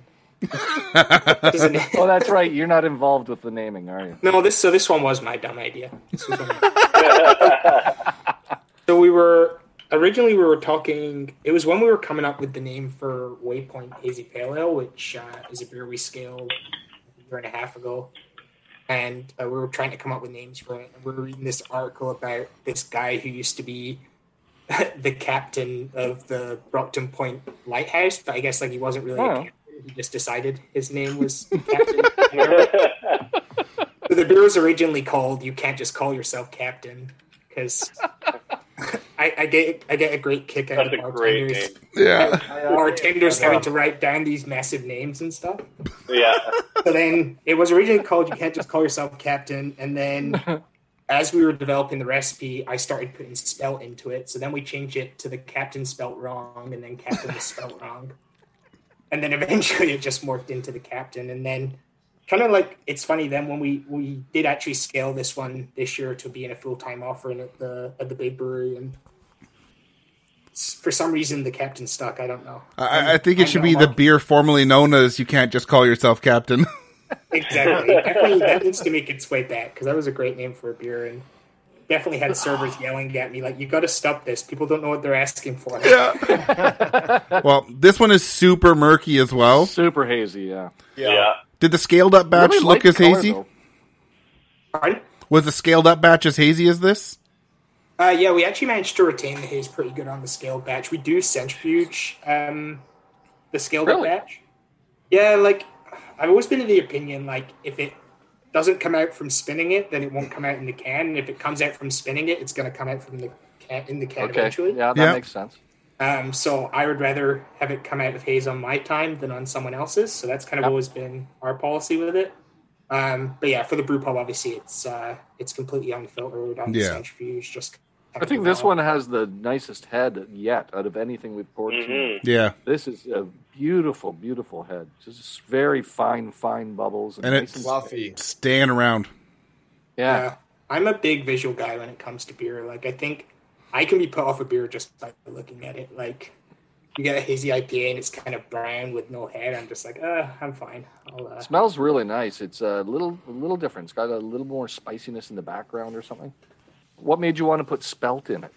Oh, that's right. You're not involved with the naming, are you? No, this one was my dumb idea. This was one So we were talking. It was when we were coming up with the name for Waypoint Hazy Pale Ale, which is a beer we scaled a year and a half ago, and we were trying to come up with names for it. And we were reading this article about this guy who used to be the captain of the Brockton Point Lighthouse, but I guess like he wasn't really a captain. He just decided his name was Captain. So the beer was originally called "You Can't Just Call Yourself Captain," because I get a great kick out That's of a great bartenders. name. Bartenders having to write down these massive names and stuff. Yeah. So then it was originally called "You Can't Just Call Yourself Captain," and then as we were developing the recipe, I started putting spelt into it. So then we changed it to the Captain spelt wrong, and then Captain was spelt wrong, and then eventually it just morphed into the Captain, and then. Kind of like, it's funny then when we did actually scale this one this year to being a full-time offering at the big brewery, and for some reason the Captain stuck. I don't know. I think it should be the beer formerly known as "You Can't Just Call Yourself Captain." Exactly. Definitely, that needs to make its way back, because that was a great name for a beer, and definitely had servers yelling at me like, "You got to stop this. People don't know what they're asking for." Yeah. Well, this one is super murky as well. Super hazy, yeah. Did the scaled up batch Really look light as color, hazy? though. Pardon? Was the scaled up batch as hazy as this? Yeah, we actually managed to retain the haze pretty good on the scaled batch. We do centrifuge the scaled up batch. Yeah, like, I've always been of the opinion, like, if it doesn't come out from spinning it, then it won't come out in the can. And if it comes out from spinning it, it's going to come out from the can eventually. Yeah, that makes sense. So I would rather have it come out of haze on my time than on someone else's. So that's kind of always been our policy with it. But yeah, for the brew pub, obviously it's completely unfiltered on the centrifuge. Just I think this one has the nicest head yet out of anything we've poured. Yeah, this is a beautiful, beautiful head. Just very fine bubbles, and it's fluffy, staying around. Yeah, I'm a big visual guy when it comes to beer. Like, I think I can be put off a beer just by looking at it. Like, you get a hazy IPA and it's kind of brown with no head. I'm just like, I'm fine. It smells really nice. It's a little different. It's got a little more spiciness in the background or something. What made you want to put spelt in it?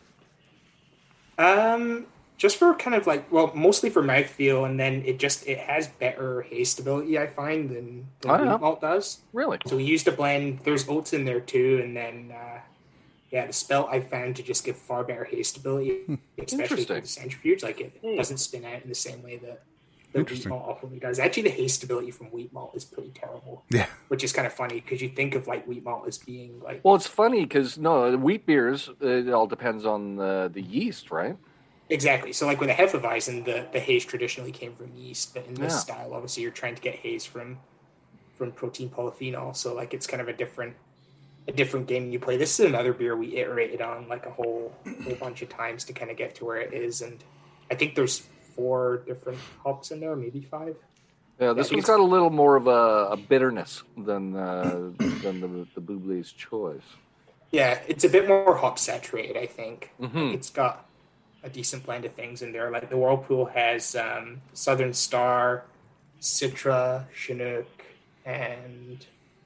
Just for kind of like, well, mostly for mouthfeel, and then it has better haze stability, I find, than wheat malt does. Really? So we used a blend. There's oats in there too, and then the spelt I found to just give far better haze stability, especially for the centrifuge. Like, it doesn't spin out in the same way that the wheat malt ultimately does. Actually, the haze stability from wheat malt is pretty terrible. Yeah, which is kind of funny because you think of like wheat malt as being like. Well, it's funny because wheat beers, it all depends on the yeast, right? Exactly. So, like with a Hefeweizen, the haze traditionally came from yeast, but in this style, obviously, you're trying to get haze from protein polyphenol. So, like, it's kind of a different game you play. This is another beer we iterated on like a whole bunch of times to kind of get to where it is, and I think there's 4 different hops in there, maybe 5. Yeah, this one's got a little more of a bitterness than the Bublé's Choice. Yeah, it's a bit more hop saturated, I think. Mm-hmm. It's got a decent blend of things in there. Like the Whirlpool has Southern Star, Citra, Chinook, and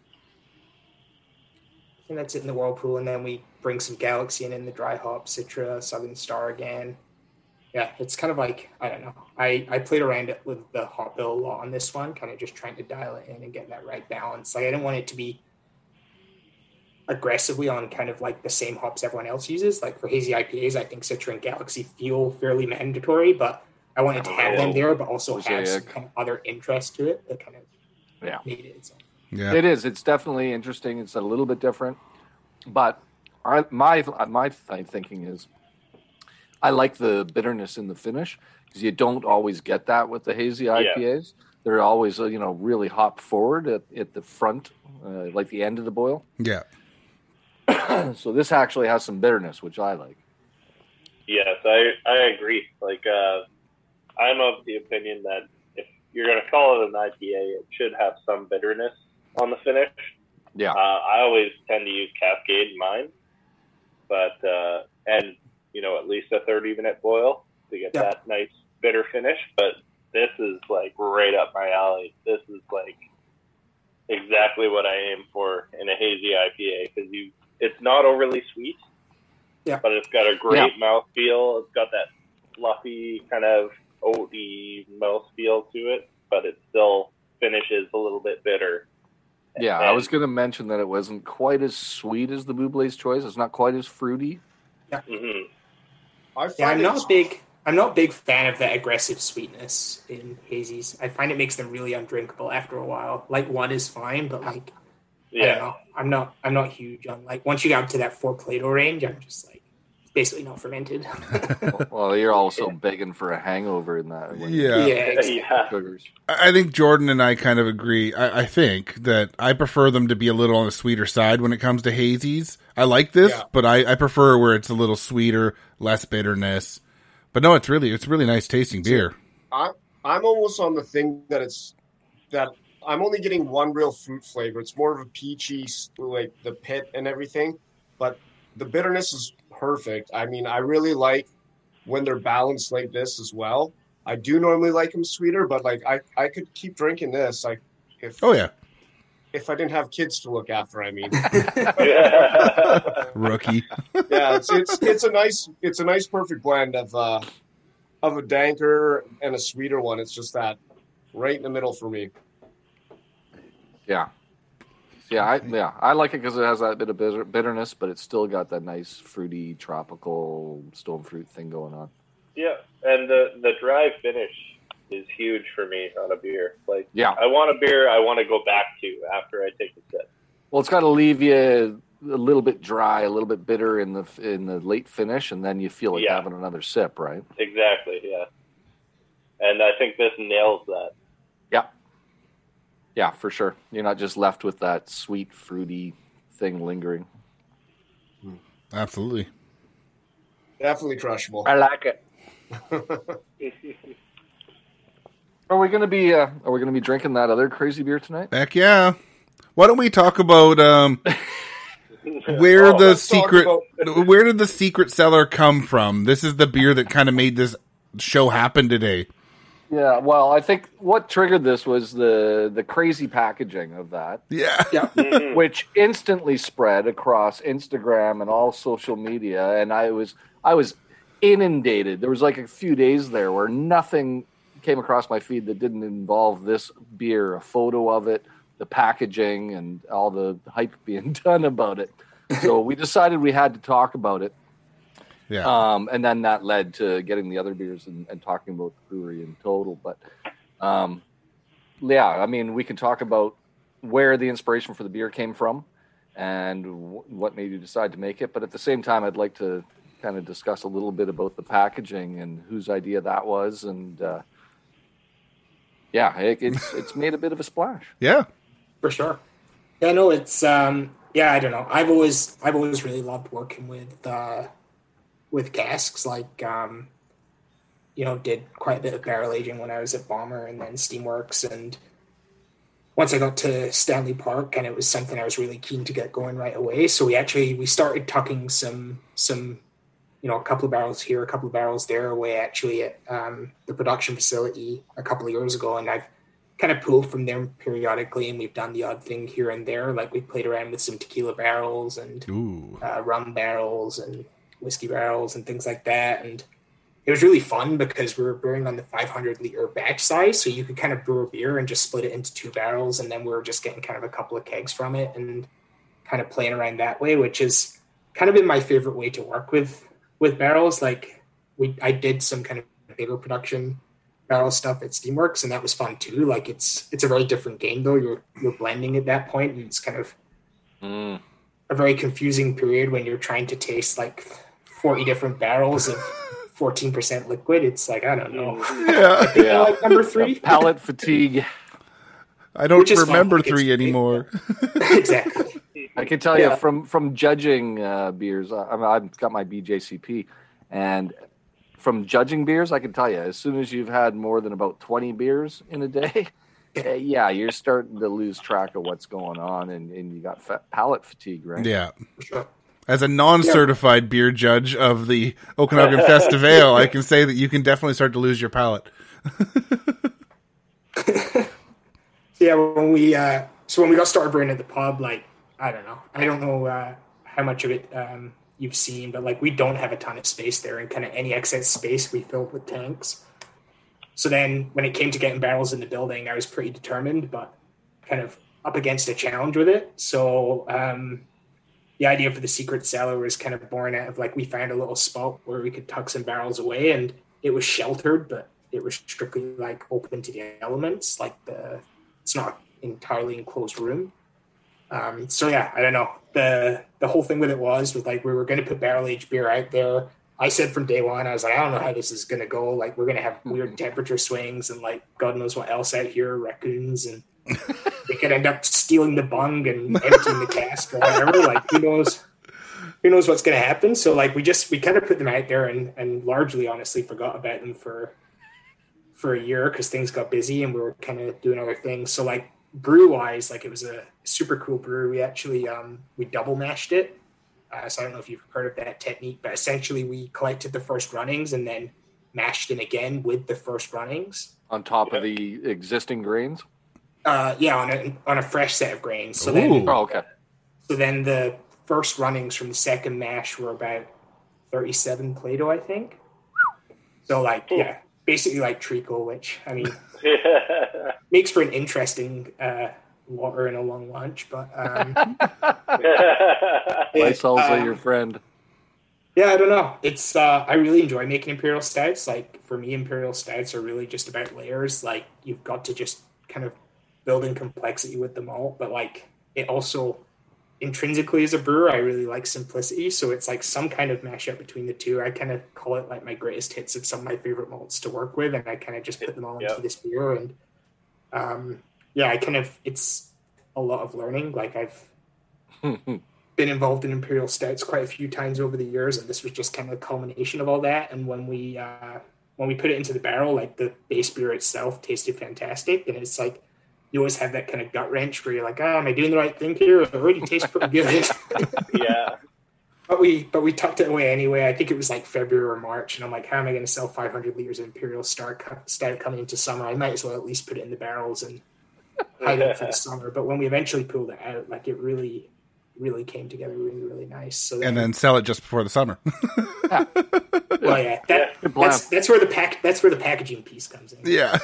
I think that's it in the Whirlpool. And then we bring some Galaxy in the dry hop, Citra, Southern Star again. Yeah, it's kind of like, I don't know. I played around it with the hop bill a lot on this one, kind of just trying to dial it in and get that right balance. Like, I didn't want it to be aggressively on kind of like the same hops everyone else uses. Like for hazy IPAs, I think Citra and Galaxy feel fairly mandatory, but I wanted to have them there, but also have some kind of other interest to it that kind of made it. So. Yeah, it is. It's definitely interesting. It's a little bit different, but my thinking is I like the bitterness in the finish because you don't always get that with the hazy IPAs. Yeah. They're always really hop forward at the front, like the end of the boil. Yeah. So this actually has some bitterness, which I like. Yes, I agree. Like, I'm of the opinion that if you're going to call it an IPA, it should have some bitterness on the finish. Yeah. I always tend to use Cascade in mine, but and at least a 30-minute boil to get that nice bitter finish. But this is like right up my alley. This is like exactly what I aim for in a hazy IPA because it's not overly sweet, Yeah. But it's got a great mouthfeel. It's got that fluffy kind of oaty mouthfeel to it, but it still finishes a little bit bitter. Yeah, I was going to mention that it wasn't quite as sweet as the Bublé's Choice. It's not quite as fruity. Yeah. Mm-hmm. I'm not a big fan of that aggressive sweetness in hazies. I find it makes them really undrinkable after a while. Like one is fine, but like I don't know. I'm not huge on like once you get up to that 4 Plato range, I'm just like it's basically not fermented. Well, you're also begging for a hangover in that. Yeah. Sugars. I think Jordan and I kind of agree. I think that I prefer them to be a little on the sweeter side when it comes to hazies. I like this, but I prefer where it's a little sweeter, less bitterness. But no, it's really nice tasting beer. I'm almost on the thing that I'm only getting one real fruit flavor. It's more of a peachy, like the pit and everything, but the bitterness is perfect. I mean, I really like when they're balanced like this as well. I do normally like them sweeter, but like I could keep drinking this. Like if I didn't have kids to look after, I mean, rookie. Yeah, it's a nice perfect blend of a danker and a sweeter one. It's just that right in the middle for me. Yeah. I like it because it has that bit of bitterness, but it's still got that nice fruity tropical stone fruit thing going on. Yeah, and the dry finish is huge for me on a beer. Like, I want a beer I want to go back to after I take a sip. Well, it's got to leave you a little bit dry, a little bit bitter in the late finish, and then you feel like having another sip, right? Exactly. Yeah, and I think this nails that. Yeah, for sure. You're not just left with that sweet, fruity thing lingering. Absolutely. Definitely crushable. I like it. Are we gonna be drinking that other crazy beer tonight? Heck yeah! Why don't we talk about where did the secret cellar come from? This is the beer that kind of made this show happen today. Yeah, well, I think what triggered this was the crazy packaging of that. Yeah. Which instantly spread across Instagram and all social media, and I was inundated. There was like a few days there where nothing came across my feed that didn't involve this beer, a photo of it, the packaging, and all the hype being done about it. So we decided we had to talk about it. Yeah. And then that led to getting the other beers and talking about the brewery in total. But I mean, we can talk about where the inspiration for the beer came from and what made you decide to make it. But at the same time, I'd like to kind of discuss a little bit about the packaging and whose idea that was. And it's made a bit of a splash. Yeah, for sure. Yeah, no, it's I don't know. I've always really loved working with casks, like did quite a bit of barrel aging when I was at Bomber and then Steamworks, and once I got to Stanley Park, and it was something I was really keen to get going right away. So we started tucking some a couple of barrels here, a couple of barrels there away actually at the production facility a couple of years ago, and I've kind of pulled from there periodically, and we've done the odd thing here and there. Like we played around with some tequila barrels and rum barrels and whiskey barrels and things like that, and it was really fun because we were brewing on the 500-liter batch size, so you could kind of brew a beer and just split it into 2 barrels, and then we were just getting kind of a couple of kegs from it and kind of playing around that way, which is kind of been my favorite way to work with barrels. Like I did some kind of bigger production barrel stuff at Steamworks, and that was fun too. Like it's a very different game though. You're blending at that point, and it's kind of a very confusing period when you're trying to taste like 40 different barrels of 14% liquid. It's like, I don't know. Yeah. Like number 3. Palate fatigue. I don't remember 3 anymore. Exactly. I can tell you from judging beers, I've got my BJCP, and from judging beers, I can tell you, as soon as you've had more than about 20 beers in a day, you're starting to lose track of what's going on, and you got palate fatigue, right? Yeah. For sure. As a non-certified beer judge of the Okanagan Festival, I can say that you can definitely start to lose your palate. When we got started brewing at the pub, like I don't know how much of it you've seen, but like we don't have a ton of space there, and kind of any excess space we filled with tanks. So then when it came to getting barrels in the building, I was pretty determined, but kind of up against a challenge with it. So the idea for the secret cellar was kind of born out of like we found a little spot where we could tuck some barrels away, and it was sheltered, but it was strictly like open to the elements. Like it's not entirely enclosed room. So yeah, I don't know. The whole thing with it was like we were going to put barrel aged beer out there. I said from day one, I was like, I don't know how this is going to go. Like we're going to have weird temperature swings and like God knows what else out here, raccoons, and they could end up stealing the bung and emptying the cask or whatever. Like who knows what's going to happen. So like we kind of put them out there and largely honestly forgot about them for a year because things got busy and we were kind of doing other things. So like brew wise, like it was a super cool brew. We actually we double mashed it. So I don't know if you've heard of that technique, but essentially we collected the first runnings and then mashed it again with the first runnings on top of the existing grains. Yeah, on a fresh set of grains. So okay. So then the first runnings from the second mash were about 37 Plato, I think. So like, yeah, basically like treacle, which I mean makes for an interesting water and a long lunch. But It's also your friend. Yeah, I don't know. It's I really enjoy making imperial stouts. Like for me, imperial stouts are really just about layers. Like you've got to just kind of build in complexity with the malt, but like it also intrinsically as a brewer, I really like simplicity. So it's like some kind of mashup between the two. I kind of call it like my greatest hits of some of my favorite malts to work with, and I kind of just put them all into this beer. And it's a lot of learning. Like I've been involved in imperial stouts quite a few times over the years, and this was just kind of a culmination of all that. And when we put it into the barrel, like the base beer itself tasted fantastic, and it's like you always have that kind of gut wrench where you're like, am I doing the right thing here? It already tastes pretty good. Yeah. But we tucked it away anyway. I think it was like February or March, and I'm like, how am I going to sell 500 liters of imperial stout coming into summer? I might as well at least put it in the barrels and hide it for the summer. But when we eventually pulled it out, like it really, really came together really, really nice. So then sell it just before the summer. Well, yeah, that's where the packaging piece comes in. Yeah.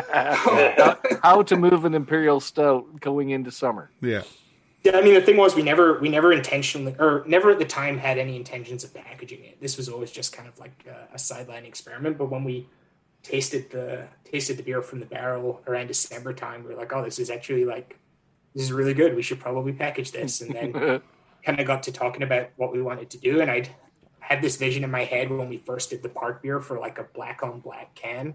How to move an imperial stout going into summer. Yeah. Yeah, I mean the thing was we never intentionally or never at the time had any intentions of packaging it. This was always just kind of like a sideline experiment. But when we tasted the beer from the barrel around December time, we were like, oh, this is really good. We should probably package this. And then kind of got to talking about what we wanted to do, and I'd had this vision in my head when we first did the park beer for like a black on black can,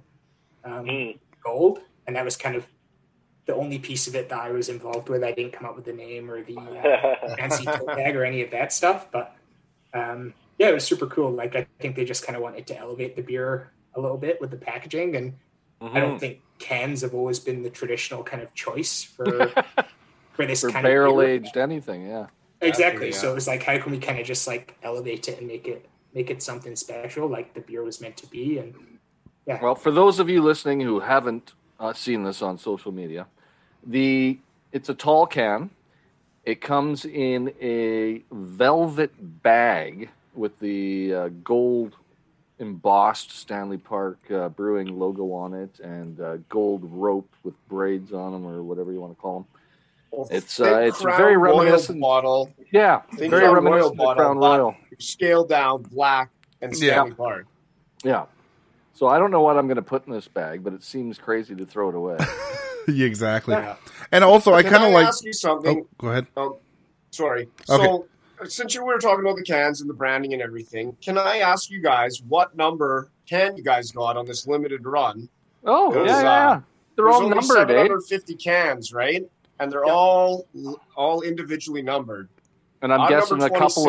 gold, and that was kind of the only piece of it that I was involved with. I didn't come up with the name or the fancy tote bag or any of that stuff, but yeah, it was super cool. Like I think they just kind of wanted to elevate the beer a little bit with the packaging, and I don't think cans have always been the traditional kind of choice for this for kind barrel of barrel aged anything. Yeah. Exactly. Yeah. So it was like, how can we kind of just like elevate it and make it something special, like the beer was meant to be? And yeah. Well, for those of you listening who haven't seen this on social media, it's a tall can. It comes in a velvet bag with the gold embossed Stanley Park Brewing logo on it, and gold rope with braids on them, or whatever you want to call them. It's very reminiscent bottle. Yeah, very reminiscent of Crown Royal. Scaled down, black, and Stanley Park. Yeah. So I don't know what I'm going to put in this bag, but it seems crazy to throw it away. Exactly. Yeah. And also, I kind of like. Ask you something? Oh, go ahead. Sorry. Okay. So, since you were talking about the cans and the branding and everything, can I ask you guys what number can you guys got on this limited run? Oh, yeah. They're all numbered, 750 cans, right? And they're all individually numbered. And I'm guessing a couple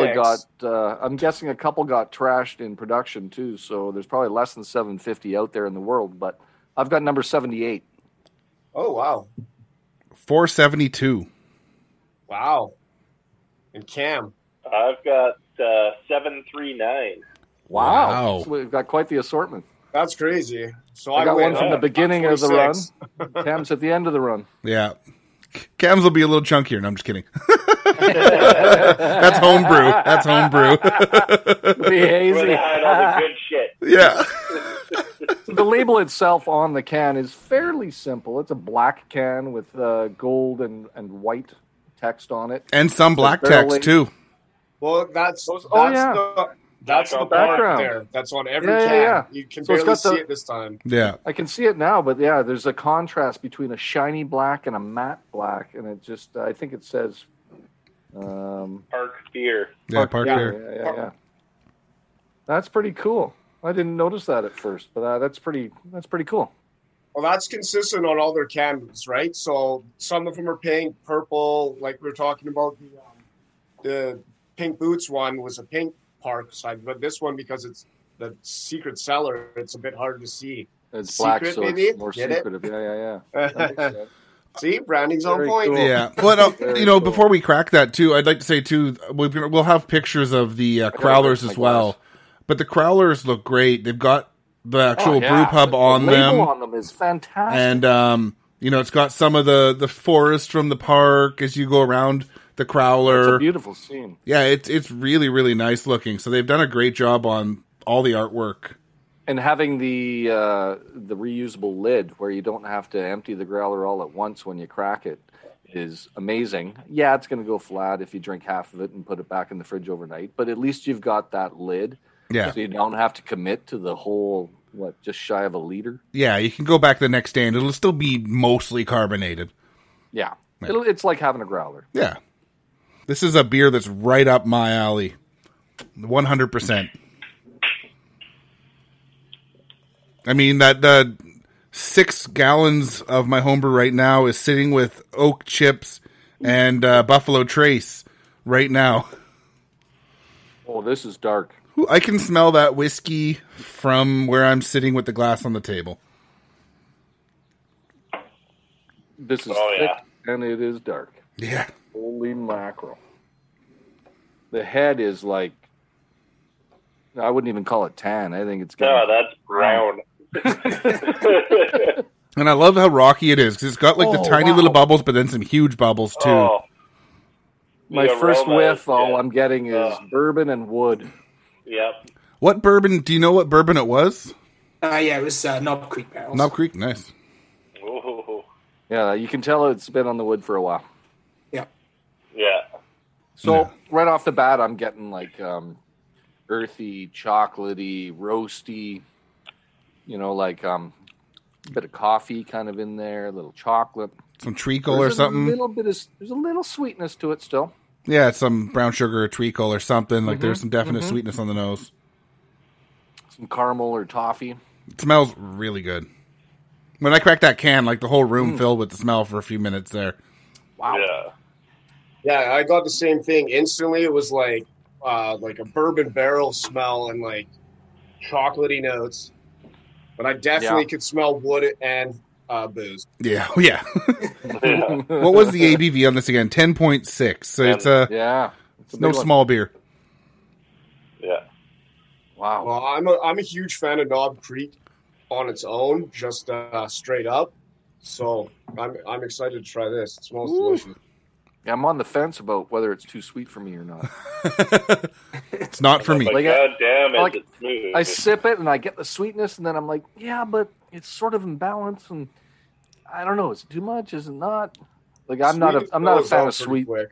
got trashed in production too. So there's probably less than 750 out there in the world. But I've got number 78. Oh wow, 472. Wow. And Cam, I've got 739. Wow. So we've got quite the assortment. That's crazy. So I got one from the beginning of the run. Cam's at the end of the run. Yeah. Cams will be a little chunkier. No, I'm just kidding. That's homebrew. That's homebrew. Be hazy. Where they hide all the good shit. Yeah. The label itself on the can is fairly simple. It's a black can with gold and white text on it. And some black barrel text, too. Well, that's yeah. that's the background there. That's on every Yeah, can. yeah. You can So it's barely got see the- it this time. Yeah. I can see it now, but yeah, there's a contrast between a shiny black and a matte black, and it just, I think it says... Park beer. Yeah, Park Yeah. Beer. Yeah. That's pretty cool. I didn't notice that at first, but that's pretty cool. Well, that's consistent on all their cans, right? So some of them are pink, purple, like we were talking about. The Pink Boots one was a pink park side, but this one, because it's the secret cellar, it's a bit hard to see. It's black, Secret, so maybe? it's more Get it? secretive. Yeah. That makes sense. See, branding's on Very point. cool. Yeah. Well, Very you know, cool. before we crack that, too, I'd like to say, too, we'll have pictures of the crowlers my as well. glass. But the crowlers look great. They've got the actual brew pub The on label them. on them is fantastic. And, you know, it's got some of the forest from the park as you go around the It's a crowler. beautiful scene. Yeah, it's really, really nice looking. So they've done a great job on all the artwork. And having the reusable lid where you don't have to empty the growler all at once when you crack it is amazing. Yeah, it's going to go flat if you drink half of it and put it back in the fridge overnight, but at least you've got that lid. Yeah. So you don't have to commit to the whole, just shy of a liter? Yeah, you can go back the next day and it'll still be mostly carbonated. Yeah. It's like having a growler. Yeah. This is a beer that's right up my alley. 100%. I mean, that 6 gallons of my homebrew right now is sitting with Oak Chips and Buffalo Trace right now. Oh, this is dark. Ooh, I can smell that whiskey from where I'm sitting with the glass on the table. This is Oh, thick yeah. and it is dark. Yeah. Holy mackerel. The head is like, I wouldn't even call it tan. I think it's No, that's brown. And I love how rocky it is because it's got like the tiny little bubbles, but then some huge bubbles too. Oh. my The first aroma whiff. is All good. I'm getting is bourbon and wood. Yep. What bourbon? Do you know what bourbon it was? Yeah, it was Knob Creek barrels. Knob Creek, nice. Ooh. Yeah, you can tell it's been on the wood for a while. Yeah. Yeah. So right off the bat, I'm getting like earthy, chocolatey, roasty. You know, like a bit of coffee kind of in there, a little chocolate. Some treacle or something. There's a little sweetness to it still. Yeah, some brown sugar or treacle or something. Like there's some definite sweetness on the nose. Some caramel or toffee. It smells really good. When I cracked that can, like the whole room filled with the smell for a few minutes there. Wow. Yeah. Yeah, I got the same thing. Instantly, it was like a bourbon barrel smell and like chocolatey notes. But I definitely could smell wood and booze. Yeah, yeah. What was the ABV on this again? 10.6. So it's Yeah. It's a no big one. small beer. Yeah. Wow. Well, I'm a huge fan of Knob Creek on its own, just straight up. So I'm excited to try this. It smells delicious. Yeah, I'm on the fence about whether it's too sweet for me or not. It's not for me. But Like, God damn it, like, it's smooth. I sip it and I get the sweetness, and then I'm like, yeah, but it's sort of in balance, and I don't know, is it too much? Is it not? Like, I'm not a Sweet fan goes of out pretty sweet, quick.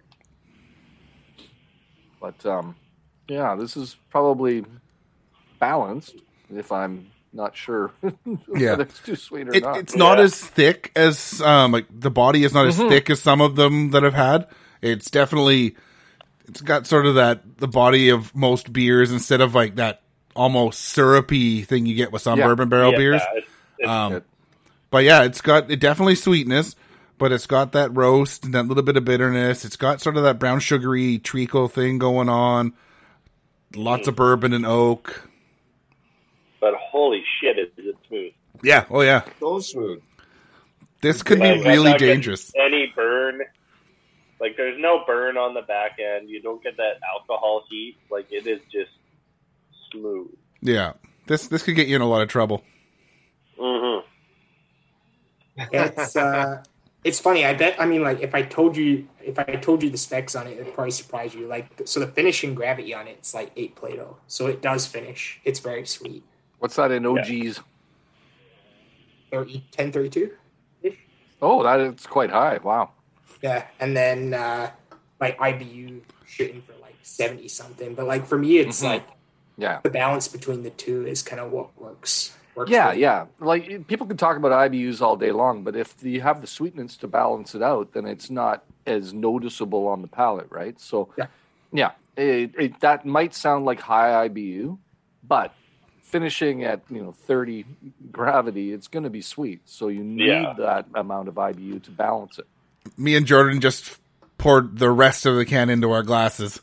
but yeah, this is probably balanced. If I'm not sure Yeah. whether it's too sweet or not. It's not Yeah. as thick as like the body is not as thick as some of them that I've had. It's definitely it's got sort of the body of most beers instead of like that almost syrupy thing you get with some Yeah. bourbon barrel Yeah, beers. it's But yeah, it's got definitely sweetness, but it's got that roast and that little bit of bitterness. It's got sort of that brown sugary treacle thing going on. Lots of bourbon and oak. but holy shit, is it smooth. Yeah. Oh yeah. So smooth. This could be Like, I'm really not getting dangerous. Any burn. Like, there's no burn on the back end. You don't get that alcohol heat. Like, it is just smooth. Yeah. This could get you in a lot of trouble. Mm-hmm. It's It's funny. I bet. I mean, like if I told you the specs on it, it'd probably surprise you. Like, so the finishing gravity on it's like 8 Plato, so it does finish. It's very sweet. What's that in OGs? 1032. Oh, that is quite high. Wow. Yeah, and then like IBU shooting for like 70 something. But like for me, it's like the balance between the two is kind of what works. Yeah. Like people can talk about IBUs all day long, but if you have the sweetness to balance it out, then it's not as noticeable on the palate, right? So, that might sound like high IBU, but finishing at 30 gravity, it's going to be sweet. So you need that amount of IBU to balance it. Me and Jordan just poured the rest of the can into our glasses.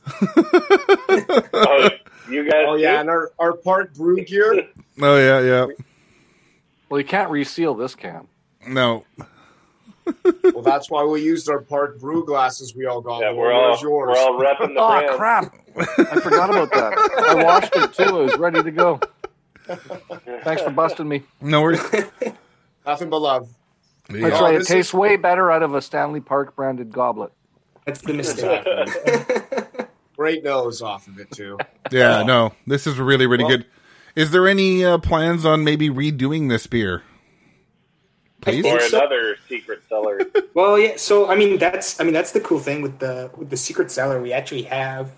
Oh, you guys? Oh yeah, and our park brew gear. Oh yeah. Well, you can't reseal this can. No. Well, that's why we used our park brew glasses we all got. Yeah, we're all repping the brand. Oh crap! I forgot about that. I washed it too. I was ready to go. Thanks for busting me. No worries. Nothing but love. Yeah. That's right. It tastes way better out of a Stanley Park branded goblet. That's the mistake. Great nose off of it too. Yeah, no, this is really, really good. Is there any plans on maybe redoing this beer? Please? Or another secret cellar. Well, yeah. So that's the cool thing with the secret cellar. We actually have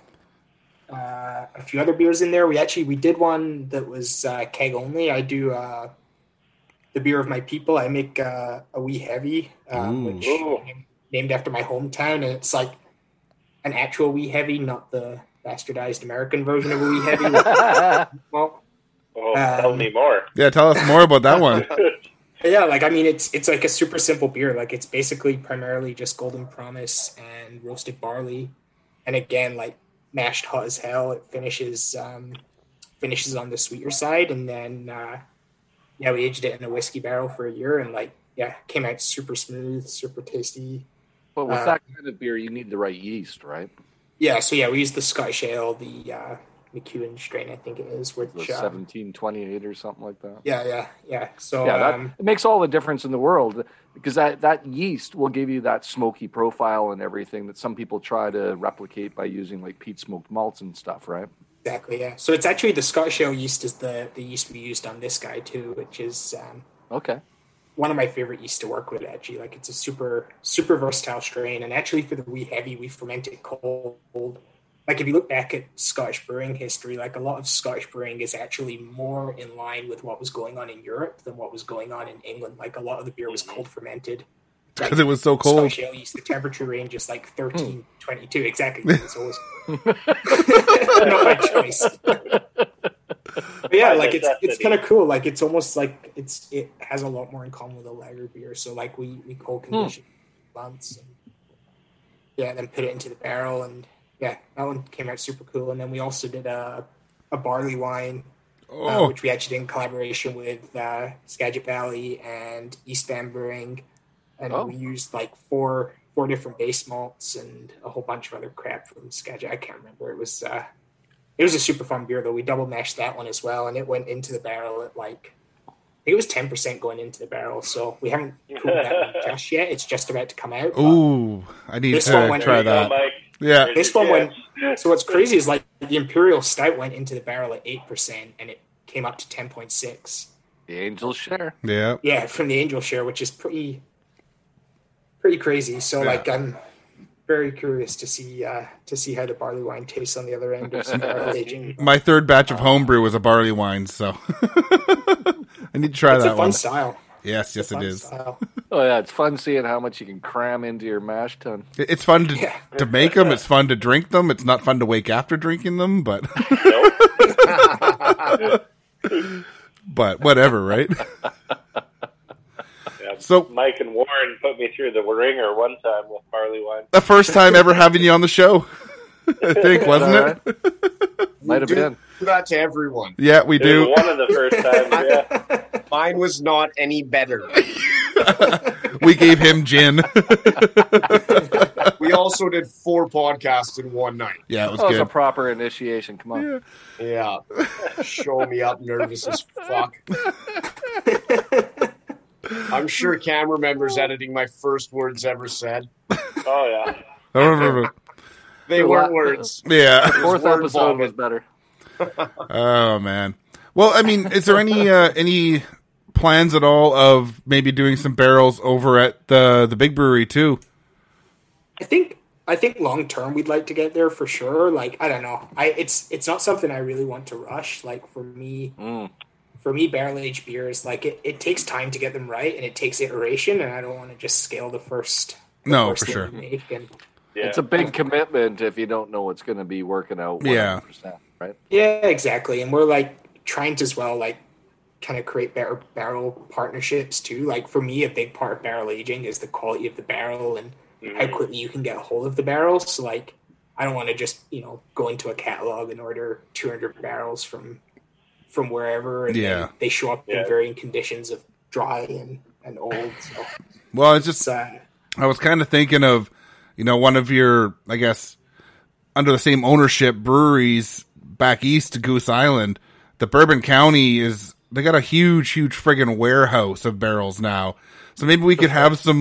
a few other beers in there. We did one that was keg only. I do the beer of my people. I make a wee heavy, which named after my hometown, and it's like an actual wee heavy, not the bastardized American version of a wee heavy. Well, tell me more. Yeah, tell us more about that one. Yeah, it's like a super simple beer. Like it's basically primarily just Golden Promise and roasted barley, and again, like mashed hot as hell. It finishes on the sweeter side, and then we aged it in a whiskey barrel for a year, and came out super smooth, super tasty. But with that kind of beer, you need the right yeast, right? Yeah, so we use the Scotch Ale, the McEwen strain, I think it is, which 1728 or something like that. Yeah. So it makes all the difference in the world, because that yeast will give you that smoky profile and everything that some people try to replicate by using like peat smoked malts and stuff, right? Exactly. Yeah. So it's actually the Scotch Ale yeast is the yeast we used on this guy too, which is okay. One of my favorite yeasts to work with, actually. Like it's a super, super versatile strain. And actually for the wee heavy, we ferment it cold. Like if you look back at Scottish brewing history, like a lot of Scottish brewing is actually more in line with what was going on in Europe than what was going on in England. Like a lot of the beer was cold fermented. Because it was so cold. Scotch Ale yeast, the temperature range is like 13, 22. Exactly. It's always not my choice. But yeah, like it's kind of cool. Like it's almost like it has a lot more in common with a lager beer. So like we cold condition months, and then put it into the barrel, and that one came out super cool. And then we also did a barley wine, which we actually did in collaboration with Skagit Valley and East Van Brewing, and we used like four different base malts and a whole bunch of other crap from Skagit. I can't remember. It was a super fun beer, though. We double mashed that one as well, and it went into the barrel at I think it was 10% going into the barrel. So we haven't cooled that one just yet. It's just about to come out. Ooh, I need to try that. Yeah, this one went. So what's crazy is like the Imperial Stout went into the barrel at 8%, and it came up to 10.6. The Angel Share. Yeah, from the Angel Share, which is pretty crazy. So I'm very curious to see how the barley wine tastes on the other end of some barrel aging. My third batch of homebrew was a barley wine, so I need to try that one. It's a fun style. Yes, it is. Style. Oh yeah, it's fun seeing how much you can cram into your mash tun. It's fun to make them. It's fun to drink them. It's not fun to wake after drinking them, but but whatever, right? So Mike and Warren put me through the ringer one time with barley wine. The first time ever having you on the show, I think, wasn't it? Might have been. Do that to everyone. Yeah, we do. One of the first times, yeah. Mine was not any better. We gave him gin. We also did 4 podcasts in one night. Yeah, it was good. It was a proper initiation. Come on. Yeah. Show me up nervous as fuck. I'm sure Cam remembers editing my first words ever said. Oh yeah. They weren't words. Yeah. The fourth word episode vomit. was better. Oh man. Well, I mean, is there any plans at all of maybe doing some barrels over at the big brewery too? I think long term we'd like to get there for sure. Like, I don't know. It's not something I really want to rush. Like for me, barrel aged beers, like it takes time to get them right, and it takes iteration, and I don't want to just scale the first. No, first for sure. thing we make. And Yeah. It's a big commitment if you don't know what's going to be working out 100%, right? yeah, exactly. And we're like trying to as well, like kind of create better barrel partnerships too. Like for me, a big part of barrel aging is the quality of the barrel and how quickly you can get a hold of the barrels. So like, I don't want to just, go into a catalog and order 200 barrels from wherever. And then they show up in varying conditions of dry and old. So Well, it's just, I was kind of thinking of, one of your, I guess, under the same ownership breweries back east to Goose Island. The Bourbon County they got a huge friggin' warehouse of barrels now. So maybe we could have some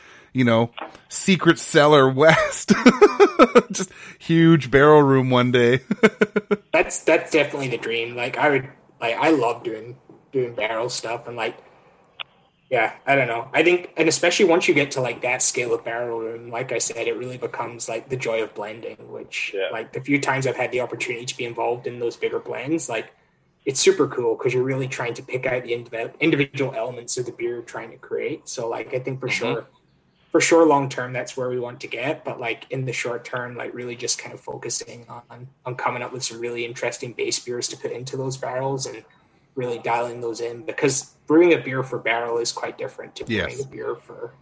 secret cellar west. Just huge barrel room one day. that's definitely the dream. Like I love doing barrel stuff and yeah, I don't know. I think, and especially once you get to like that scale of barrel room, like I said, it really becomes like the joy of blending, which like the few times I've had the opportunity to be involved in those bigger blends, like it's super cool because you're really trying to pick out the individual elements of the beer you're trying to create. So like, I think for sure, long term, that's where we want to get. But like in the short term, like really just kind of focusing on coming up with some really interesting base beers to put into those barrels and really dialing those in, because brewing a beer for barrel is quite different to brewing a beer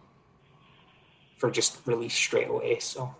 for just release straight away. So,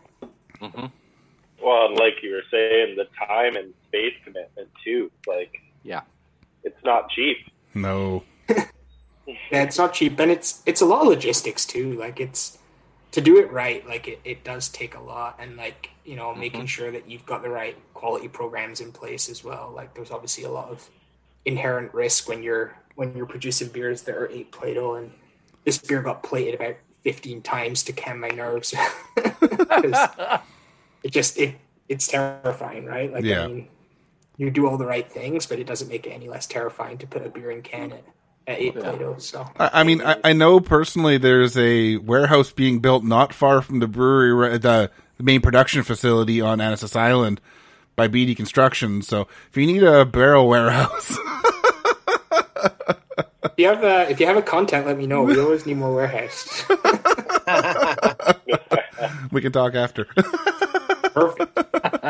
Well, and like you were saying, the time and space commitment too. Like, it's not cheap. No. Yeah, it's not cheap, and it's a lot of logistics too. Like it's to do it right. Like it does take a lot, and like making sure that you've got the right quality programs in place as well. Like there's obviously a lot of inherent risk when you're producing beers that are 8 Plato, and this beer got plated about 15 times to calm my nerves. It's terrifying, right? Like I mean, you do all the right things, but it doesn't make it any less terrifying to put a beer in can at 8 Plato. So I mean, I know personally there's a warehouse being built not far from the brewery, the main production facility on Anasaas Island by BD Construction. So if you need a barrel warehouse, if you have a contact, let me know. We always need more warehouse. we can talk after. Perfect.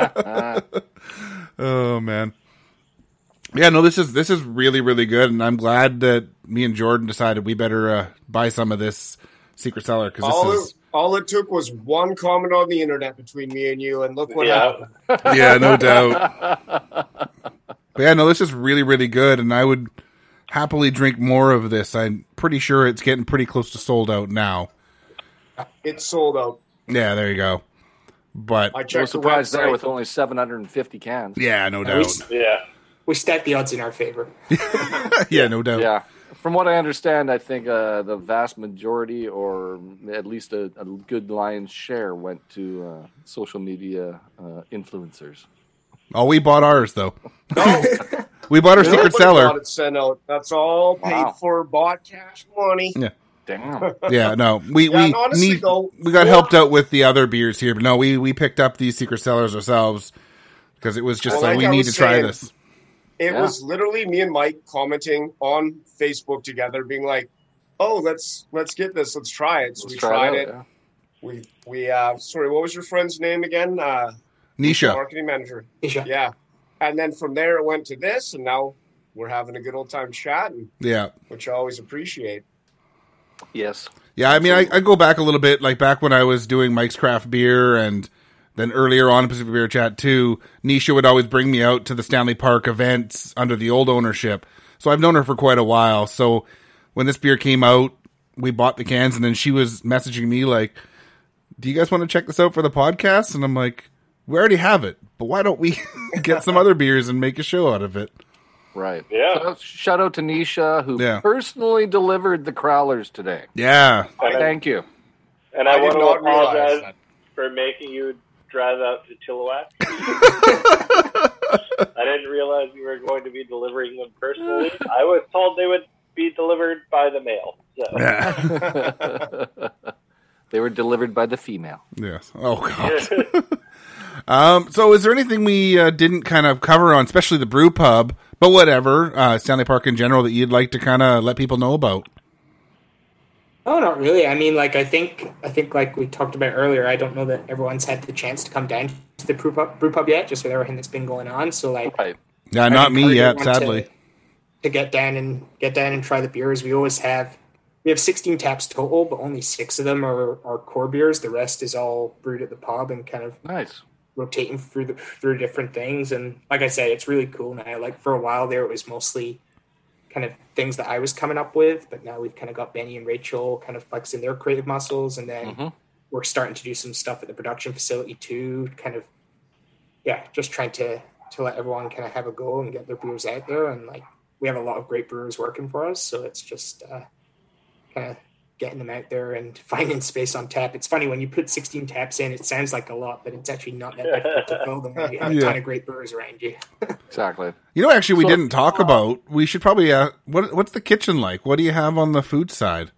Oh man. Yeah, no, this is really, really good, and I'm glad that me and Jordan decided we better buy some of this secret cellar, because all it took was one comment on the internet between me and you, and look what happened. Yeah, no doubt. But yeah, no, this is really, really good, and I would happily drink more of this. I'm pretty sure it's getting pretty close to sold out now. It's sold out. Yeah, there you go. But I No checked the surprise there website. with only 750 cans. yeah, no doubt. Yeah. We stack the odds in our favor. Yeah, no doubt. Yeah. From what I understand, I think the vast majority, or at least a good lion's share, went to social media influencers. Oh, we bought ours though. We bought our secret Nobody cellar. got it sent out. That's all paid for, bought cash money. Yeah. Damn. Yeah, no, we and honestly, though, we got helped out with the other beers here, but no, we picked up these secret cellars ourselves because it was just Well, like like we I need was to try saying, this. It was literally me and Mike commenting on Facebook together, being like, "Oh, let's get this. Let's try it." So Let's we try tried it it. out, We sorry, what was your friend's name again? Nisha. Marketing manager. Nisha. Yeah. And then from there it went to this, and now we're having a good old time chatting, Yeah. which I always appreciate. Yes. Yeah, I mean, I go back a little bit, like back when I was doing Mike's Craft Beer, and then earlier on in Pacific Beer Chat too, Nisha would always bring me out to the Stanley Park events under the old ownership. So I've known her for quite a while. So when this beer came out, we bought the cans, and then she was messaging me like, "Do you guys want to check this out for the podcast?" And I'm like, "We already have it, but why don't we get some other beers and make a show out of it?" Right. Yeah. Shout out to Nisha, who Yeah. personally delivered the crowlers today. Yeah. Thank you. And I I did want to not realize apologize that. for making you drive out to Chilliwack. I didn't realize you were going to be delivering them personally. I was told they would be delivered by the mail. So. Yeah. They were delivered by the female. Yes. Oh, God. So is there anything we didn't kind of cover on, especially the brew pub, but whatever, Stanley Park in general, that you'd like to kind of let people know about? Oh, not really. I mean, like I think like we talked about earlier, I don't know that everyone's had the chance to come down to the brew pub yet, just with everything that's been going on. So like, Right. Yeah, I'd not me encourage yet, everyone sadly. to get down and try the beers. We have 16 taps total, but only 6 of them are core beers. The rest is all brewed at the pub and kind of Nice. rotating through different things. And like I said, it's really cool now. Like for a while there, it was mostly kind of things that I was coming up with, but now we've kind of got Benny and Rachel kind of flexing their creative muscles, and then we're starting to do some stuff at the production facility too. Kind of, yeah, just trying to let everyone kind of have a go and get their beers out there. And like we have a lot of great brewers working for us, so it's just kind of getting them out there and finding space on tap. It's funny when you put 16 taps in, it sounds like a lot, but it's actually not that difficult to fill them when you have a ton of great brewers around you. Exactly. You know, actually, we didn't talk about, we should probably, what's the kitchen like? What do you have on the food side?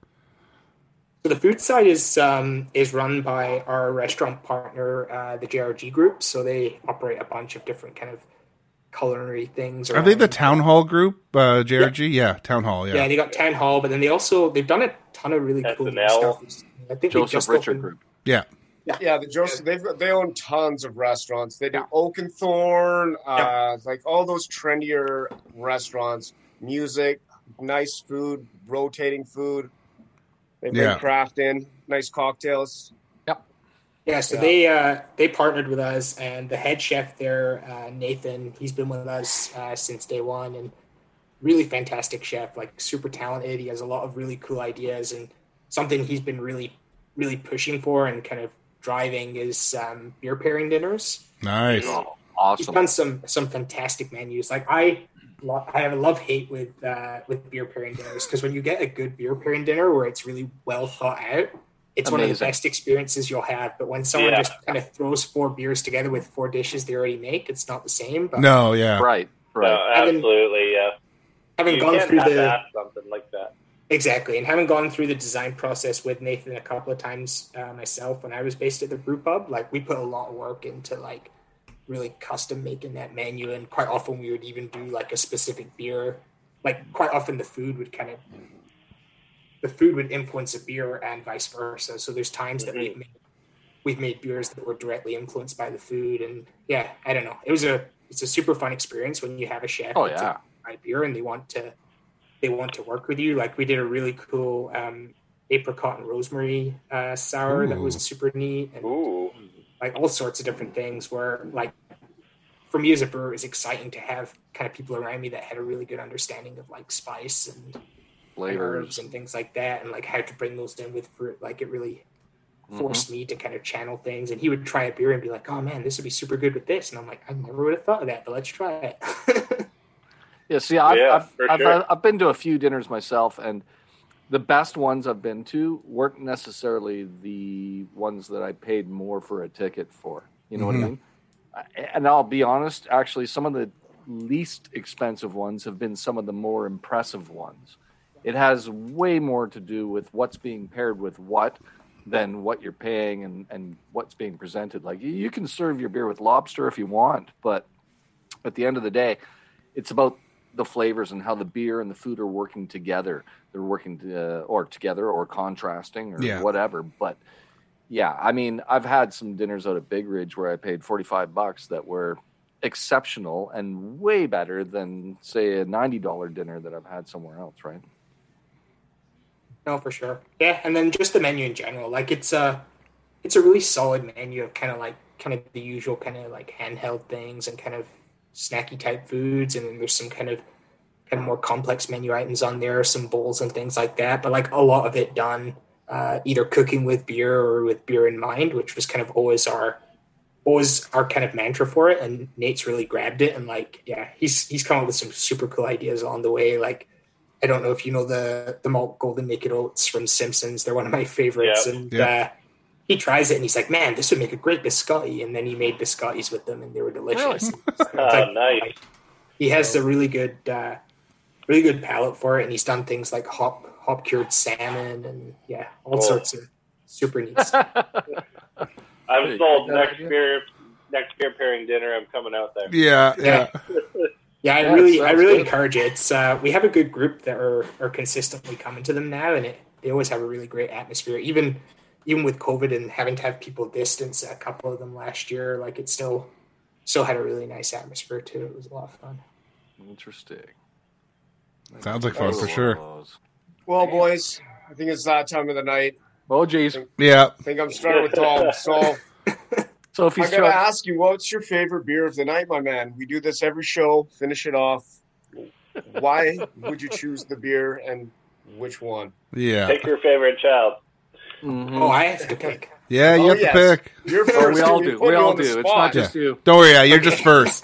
So the food side is run by our restaurant partner, the JRG Group. So they operate a bunch of different kind of culinary things. Are they the Town Hall group, JRG? Yeah, Town Hall, Yeah, they got Town Hall, but then they've done a ton of really cool SNL. stuff. I think Joseph Richard Group. Yeah. Yeah, the Joseph. They own tons of restaurants. They do Oakenthorn, like all those trendier restaurants. Music, nice food, rotating food. They bring craft in, nice cocktails. Yeah, so they partnered with us, and the head chef there, Nathan, he's been with us since day one, and really fantastic chef, like super talented. He has a lot of really cool ideas, and something he's been really, really pushing for and kind of driving is beer pairing dinners. Nice. Oh, awesome. He's done some fantastic menus. Like I have a love-hate with beer pairing dinners, because when you get a good beer pairing dinner where it's really well thought out, it's one of the best experiences you'll have. But when someone just kind of throws 4 beers together with 4 dishes they already make, it's not the same. But No, yeah. Right. No, absolutely, yeah. having You gone can't through half-ass something like that. Exactly, and having gone through the design process with Nathan a couple of times myself when I was based at the brew pub, like we put a lot of work into like really custom making that menu, and quite often we would even do like a specific beer. Like quite often the food would influence a beer and vice versa. So there's times that we've made beers that were directly influenced by the food, and yeah, I don't know. It's a super fun experience when you have a chef that's a beer and they want to work with you. Like we did a really cool apricot and rosemary sour that was super neat, and like all sorts of different things where like for me as a brewer, it's exciting to have kind of people around me that had a really good understanding of like spice and flavors and things like that, and like how to bring those in with fruit. Like it really forced me to kind of channel things. And he would try a beer and be like, "Oh man, this would be super good with this," and I'm like, "I never would have thought of that, but let's try it." Yeah, see, I've been to a few dinners myself, and the best ones I've been to weren't necessarily the ones that I paid more for a ticket for. You know what I mean? And I'll be honest, actually, some of the least expensive ones have been some of the more impressive ones. It has way more to do with what's being paired with what than what you're paying and what's being presented. Like you can serve your beer with lobster if you want, but at the end of the day, it's about the flavors and how the beer and the food are working together. They're working together or contrasting or whatever. But yeah, I mean, I've had some dinners out at Big Ridge where I paid $45 that were exceptional and way better than, say, a $90 dinner that I've had somewhere else, right? No, for sure. Yeah, and then just the menu in general. Like it's a really solid menu of kind of the usual kind of like handheld things and kind of snacky type foods, and then there's some kind of more complex menu items on there, some bowls and things like that. But like a lot of it done either cooking with beer or with beer in mind, which was kind of always our was our kind of mantra for it, and Nate's really grabbed it. And like, yeah, he's come up with some super cool ideas along the way. Like, I don't know if you know the malt golden naked oats from Simpsons. They're one of my favorites. And he tries it and he's like, man, this would make a great biscotti. And then he made biscottis with them and they were delicious. Nice. He has a really good palate for it. And he's done things like hop cured salmon and all sorts of super neat stuff. I'm sold. Next beer pairing dinner, I'm coming out there. Yeah. Yeah, I really encourage it. It's we have a good group that are consistently coming to them now, and they always have a really great atmosphere. Even with COVID and having to have people distance a couple of them last year, like it still had a really nice atmosphere too. It was a lot of fun. Interesting. Sounds like fun for sure. Well, boys, I think it's that time of the night. Oh, geez. I think I'm starting with Tom. So if he's I gotta ask you, what's your favorite beer of the night, my man? We do this every show. Finish it off. Why would you choose the beer and which one? Yeah. Pick your favorite child. Mm-hmm. Oh, I have to pick. Yeah, you have to pick. You're first. We all do. We all do. It's not just you. Don't worry, you're just first.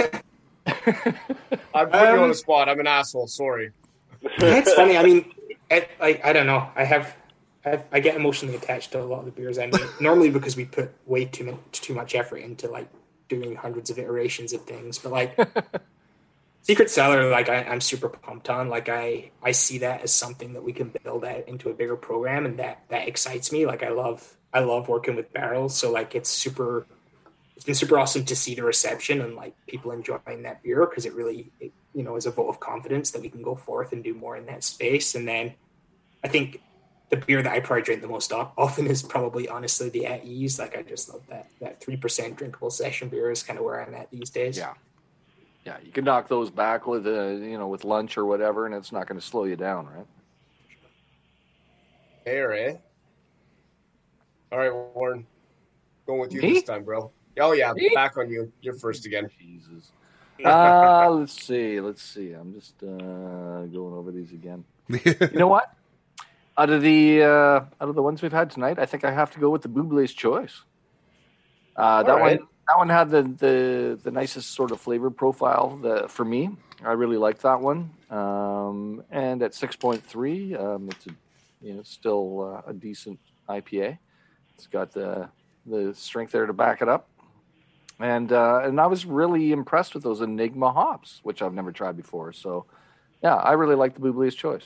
I put you on the spot. I'm an asshole. Sorry. That's funny. I mean, I don't know. I get emotionally attached to a lot of the beers I make. Normally because we put way too much effort into like doing hundreds of iterations of things. But like Secret Cellar, like I'm super pumped on. Like I see that as something that we can build out into a bigger program, and that excites me. Like I love working with barrels. So like it's been super awesome to see the reception and like people enjoying that beer, because it really is a vote of confidence that we can go forth and do more in that space. And then I think the beer that I probably drink the most often is probably honestly the At Ease. Like I just love that 3% drinkable session beer is kind of where I'm at these days. Yeah, you can knock those back with with lunch or whatever, and it's not going to slow you down, right? Hey, all right, Warren, going with you this time, bro. Oh yeah, back on you. You're first again. Jesus. Let's see. I'm just going over these again. You know what? Out of the ones we've had tonight, I think I have to go with the Bublé's Choice. That one had the nicest sort of flavor profile for me. I really like that one. And at 6.3, it's still a decent IPA. It's got the strength there to back it up. And I was really impressed with those Enigma hops, which I've never tried before. So, yeah, I really like the Bublé's Choice.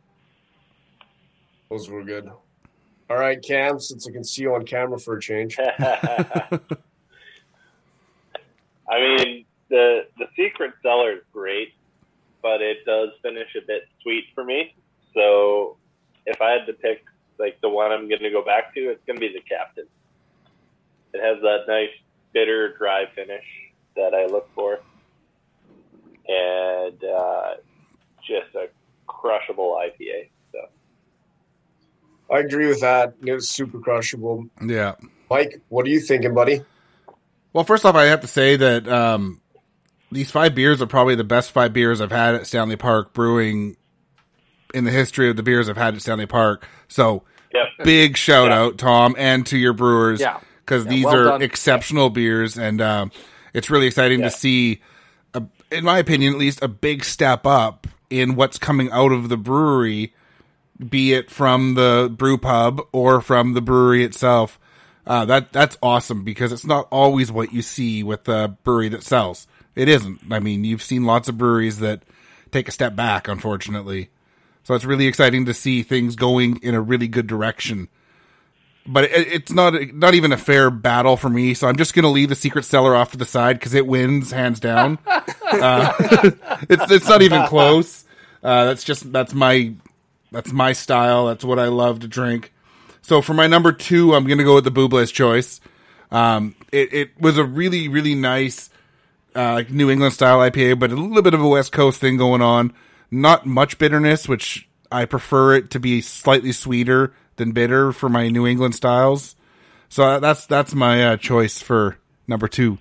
Those were good. All right, Cam, since I can see you on camera for a change. I mean, the Secret Cellar is great, but it does finish a bit sweet for me. So if I had to pick like the one I'm going to go back to, it's going to be the Captain. It has that nice bitter, dry finish that I look for, and just a crushable IPA. So I agree with that. It was super crushable. Yeah. Mike, what are you thinking, buddy? Well, first off, I have to say that these 5 beers are probably the best 5 beers I've had at Stanley Park Brewing in the history of the beers I've had at Stanley Park. So, big shout out, Tom, and to your brewers. Yeah. Because these are exceptional beers, and it's really exciting to see, in my opinion at least, a big step up in what's coming out of the brewery, be it from the brew pub or from the brewery itself. That's awesome, because it's not always what you see with the brewery that sells. It isn't. I mean, you've seen lots of breweries that take a step back, unfortunately. So it's really exciting to see things going in a really good direction. But it's not even a fair battle for me, so I'm just going to leave the Secret Cellar off to the side because it wins hands down. It's not even close. That's my style. That's what I love to drink. So for my number 2, I'm going to go with the Bublé's Choice. It was a really, really nice New England style IPA, but a little bit of a West Coast thing going on. Not much bitterness, which I prefer it to be slightly sweeter than bitter for my New England styles. So that's my choice for number 2.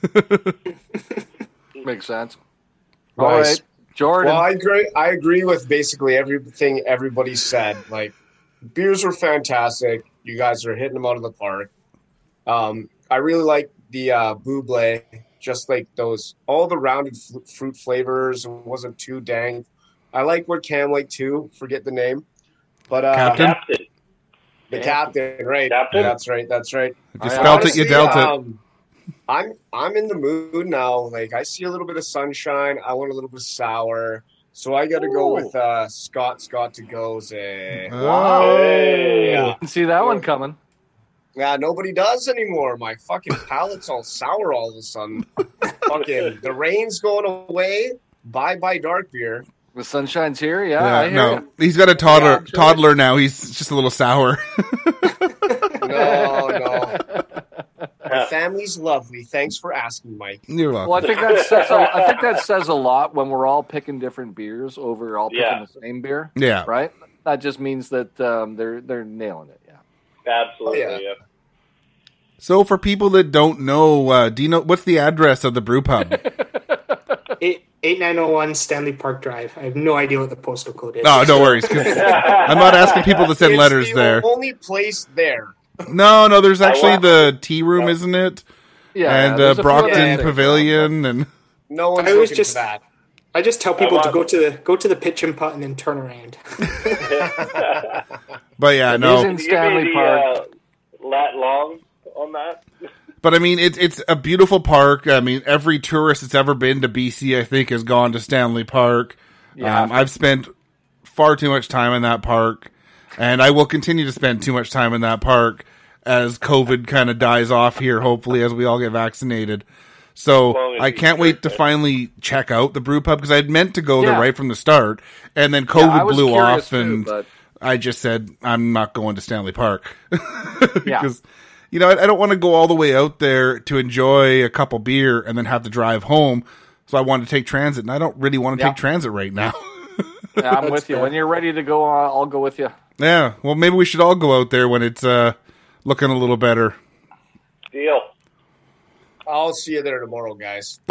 Makes sense. Nice. All right, Jordan. Well, I agree with basically everything everybody said. Like, beers are fantastic. You guys are hitting them out of the park. I really like the Buble, just like those, all the rounded fruit flavors. It wasn't too dank. I like what Cam liked too. Forget the name, but Captain. The Captain, right? Captain? That's right. If you spelt it, you dealt it. I'm in the mood now. Like, I see a little bit of sunshine. I want a little bit of sour. So I got to go with Scott to Go's. Wow. Hey. Yeah. Didn't see that one coming. Yeah, nobody does anymore. My fucking palate's all sour all of a sudden. Fucking the rain's going away. Bye dark beer. The sunshine's here. Yeah, I hear you. He's got a toddler now. He's just a little sour. No. My family's lovely. Thanks for asking, Mike. You're welcome. Well, I think that says a lot when we're all picking different beers over all picking the same beer. Yeah. Right? That just means that they're nailing it. Yeah. Absolutely. Yeah. So for people that don't know, do you know what's the address of the brew pub? 8901 Stanley Park Drive. I have no idea what the postal code is. No, no worries. 'Cause I'm not asking people to send letters the there. Only place there. No, there's actually the tea room, isn't it? Yeah. And there's a few other Brockton things. Pavilion and No one's I always looking for that. I just tell people to go to the pitch and putt and then turn around. But yeah, no. in Stanley Park. Lat long on that. But I mean, it's a beautiful park. I mean, every tourist that's ever been to BC, I think, has gone to Stanley Park. Yeah. I've spent far too much time in that park, and I will continue to spend too much time in that park as COVID kind of dies off here, hopefully, as we all get vaccinated. So I can't wait to finally check out the brew pub, because I'd meant to go there right from the start, and then COVID blew off, and I just said, I'm not going to Stanley Park. Because, I don't want to go all the way out there to enjoy a couple beer and then have to drive home. So I wanted to take transit, and I don't really want to take transit right now. Yeah, I'm with you. When you're ready to go, I'll go with you. Yeah, well, maybe we should all go out there when it's looking a little better. Deal. I'll see you there tomorrow, guys.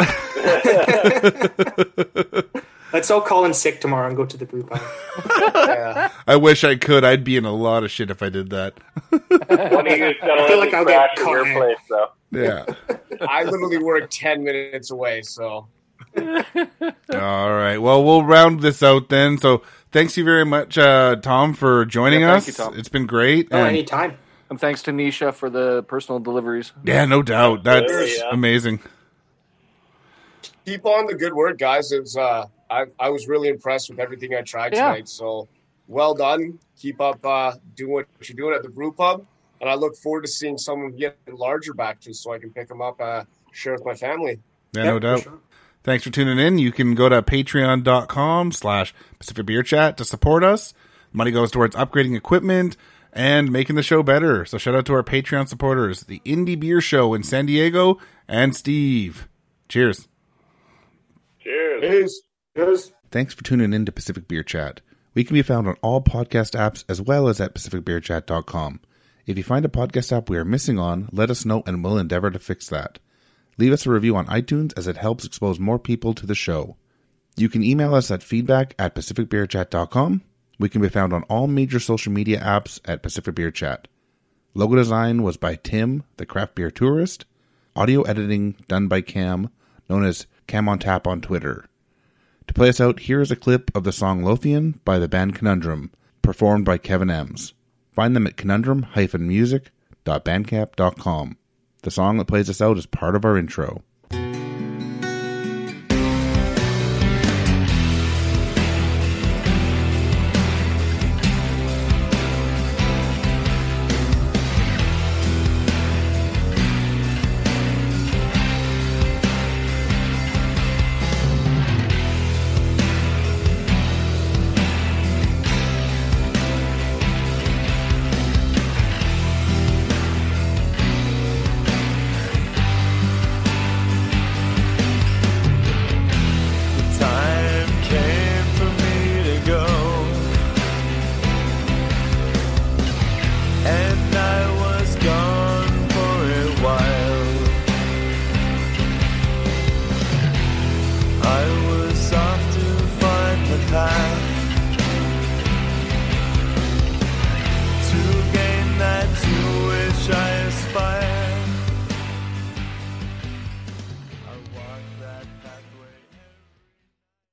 Let's all call in sick tomorrow and go to the brew pub. Yeah. I wish I could. I'd be in a lot of shit if I did that. I feel like I'll get caught. Your place, though. Yeah. I literally work 10 minutes away, so. All right. Well, we'll round this out then. So thanks you very much, Tom, for joining us. Thank you, Tom. It's been great. Oh, anytime. And thanks to Nisha for the personal deliveries. Yeah, no doubt. That's amazing. Keep on the good work, guys. It was, I was really impressed with everything I tried tonight. So well done. Keep up doing what you're doing at the brew pub. And I look forward to seeing someone get larger batches so I can pick them up, share with my family. Yeah, no doubt. Sure. Thanks for tuning in. You can go to patreon.com/Pacific Beer Chat to support us. Money goes towards upgrading equipment and making the show better. So shout out to our Patreon supporters, the Indie Beer Show in San Diego, and Steve. Cheers. Cheers. Cheers. Thanks for tuning in to Pacific Beer Chat. We can be found on all podcast apps as well as at pacificbeerchat.com. If you find a podcast app we are missing on, let us know and we'll endeavor to fix that. Leave us a review on iTunes as it helps expose more people to the show. You can email us at feedback@pacificbeerchat.com. We can be found on all major social media apps at Pacific Beer Chat. Logo design was by Tim, the craft beer tourist. Audio editing done by Cam, known as Cam on Tap on Twitter. To play us out, here is a clip of the song Lothian by the band Conundrum, performed by Kevin Ems. Find them at conundrum-music.bandcamp.com. The song that plays us out is part of our intro.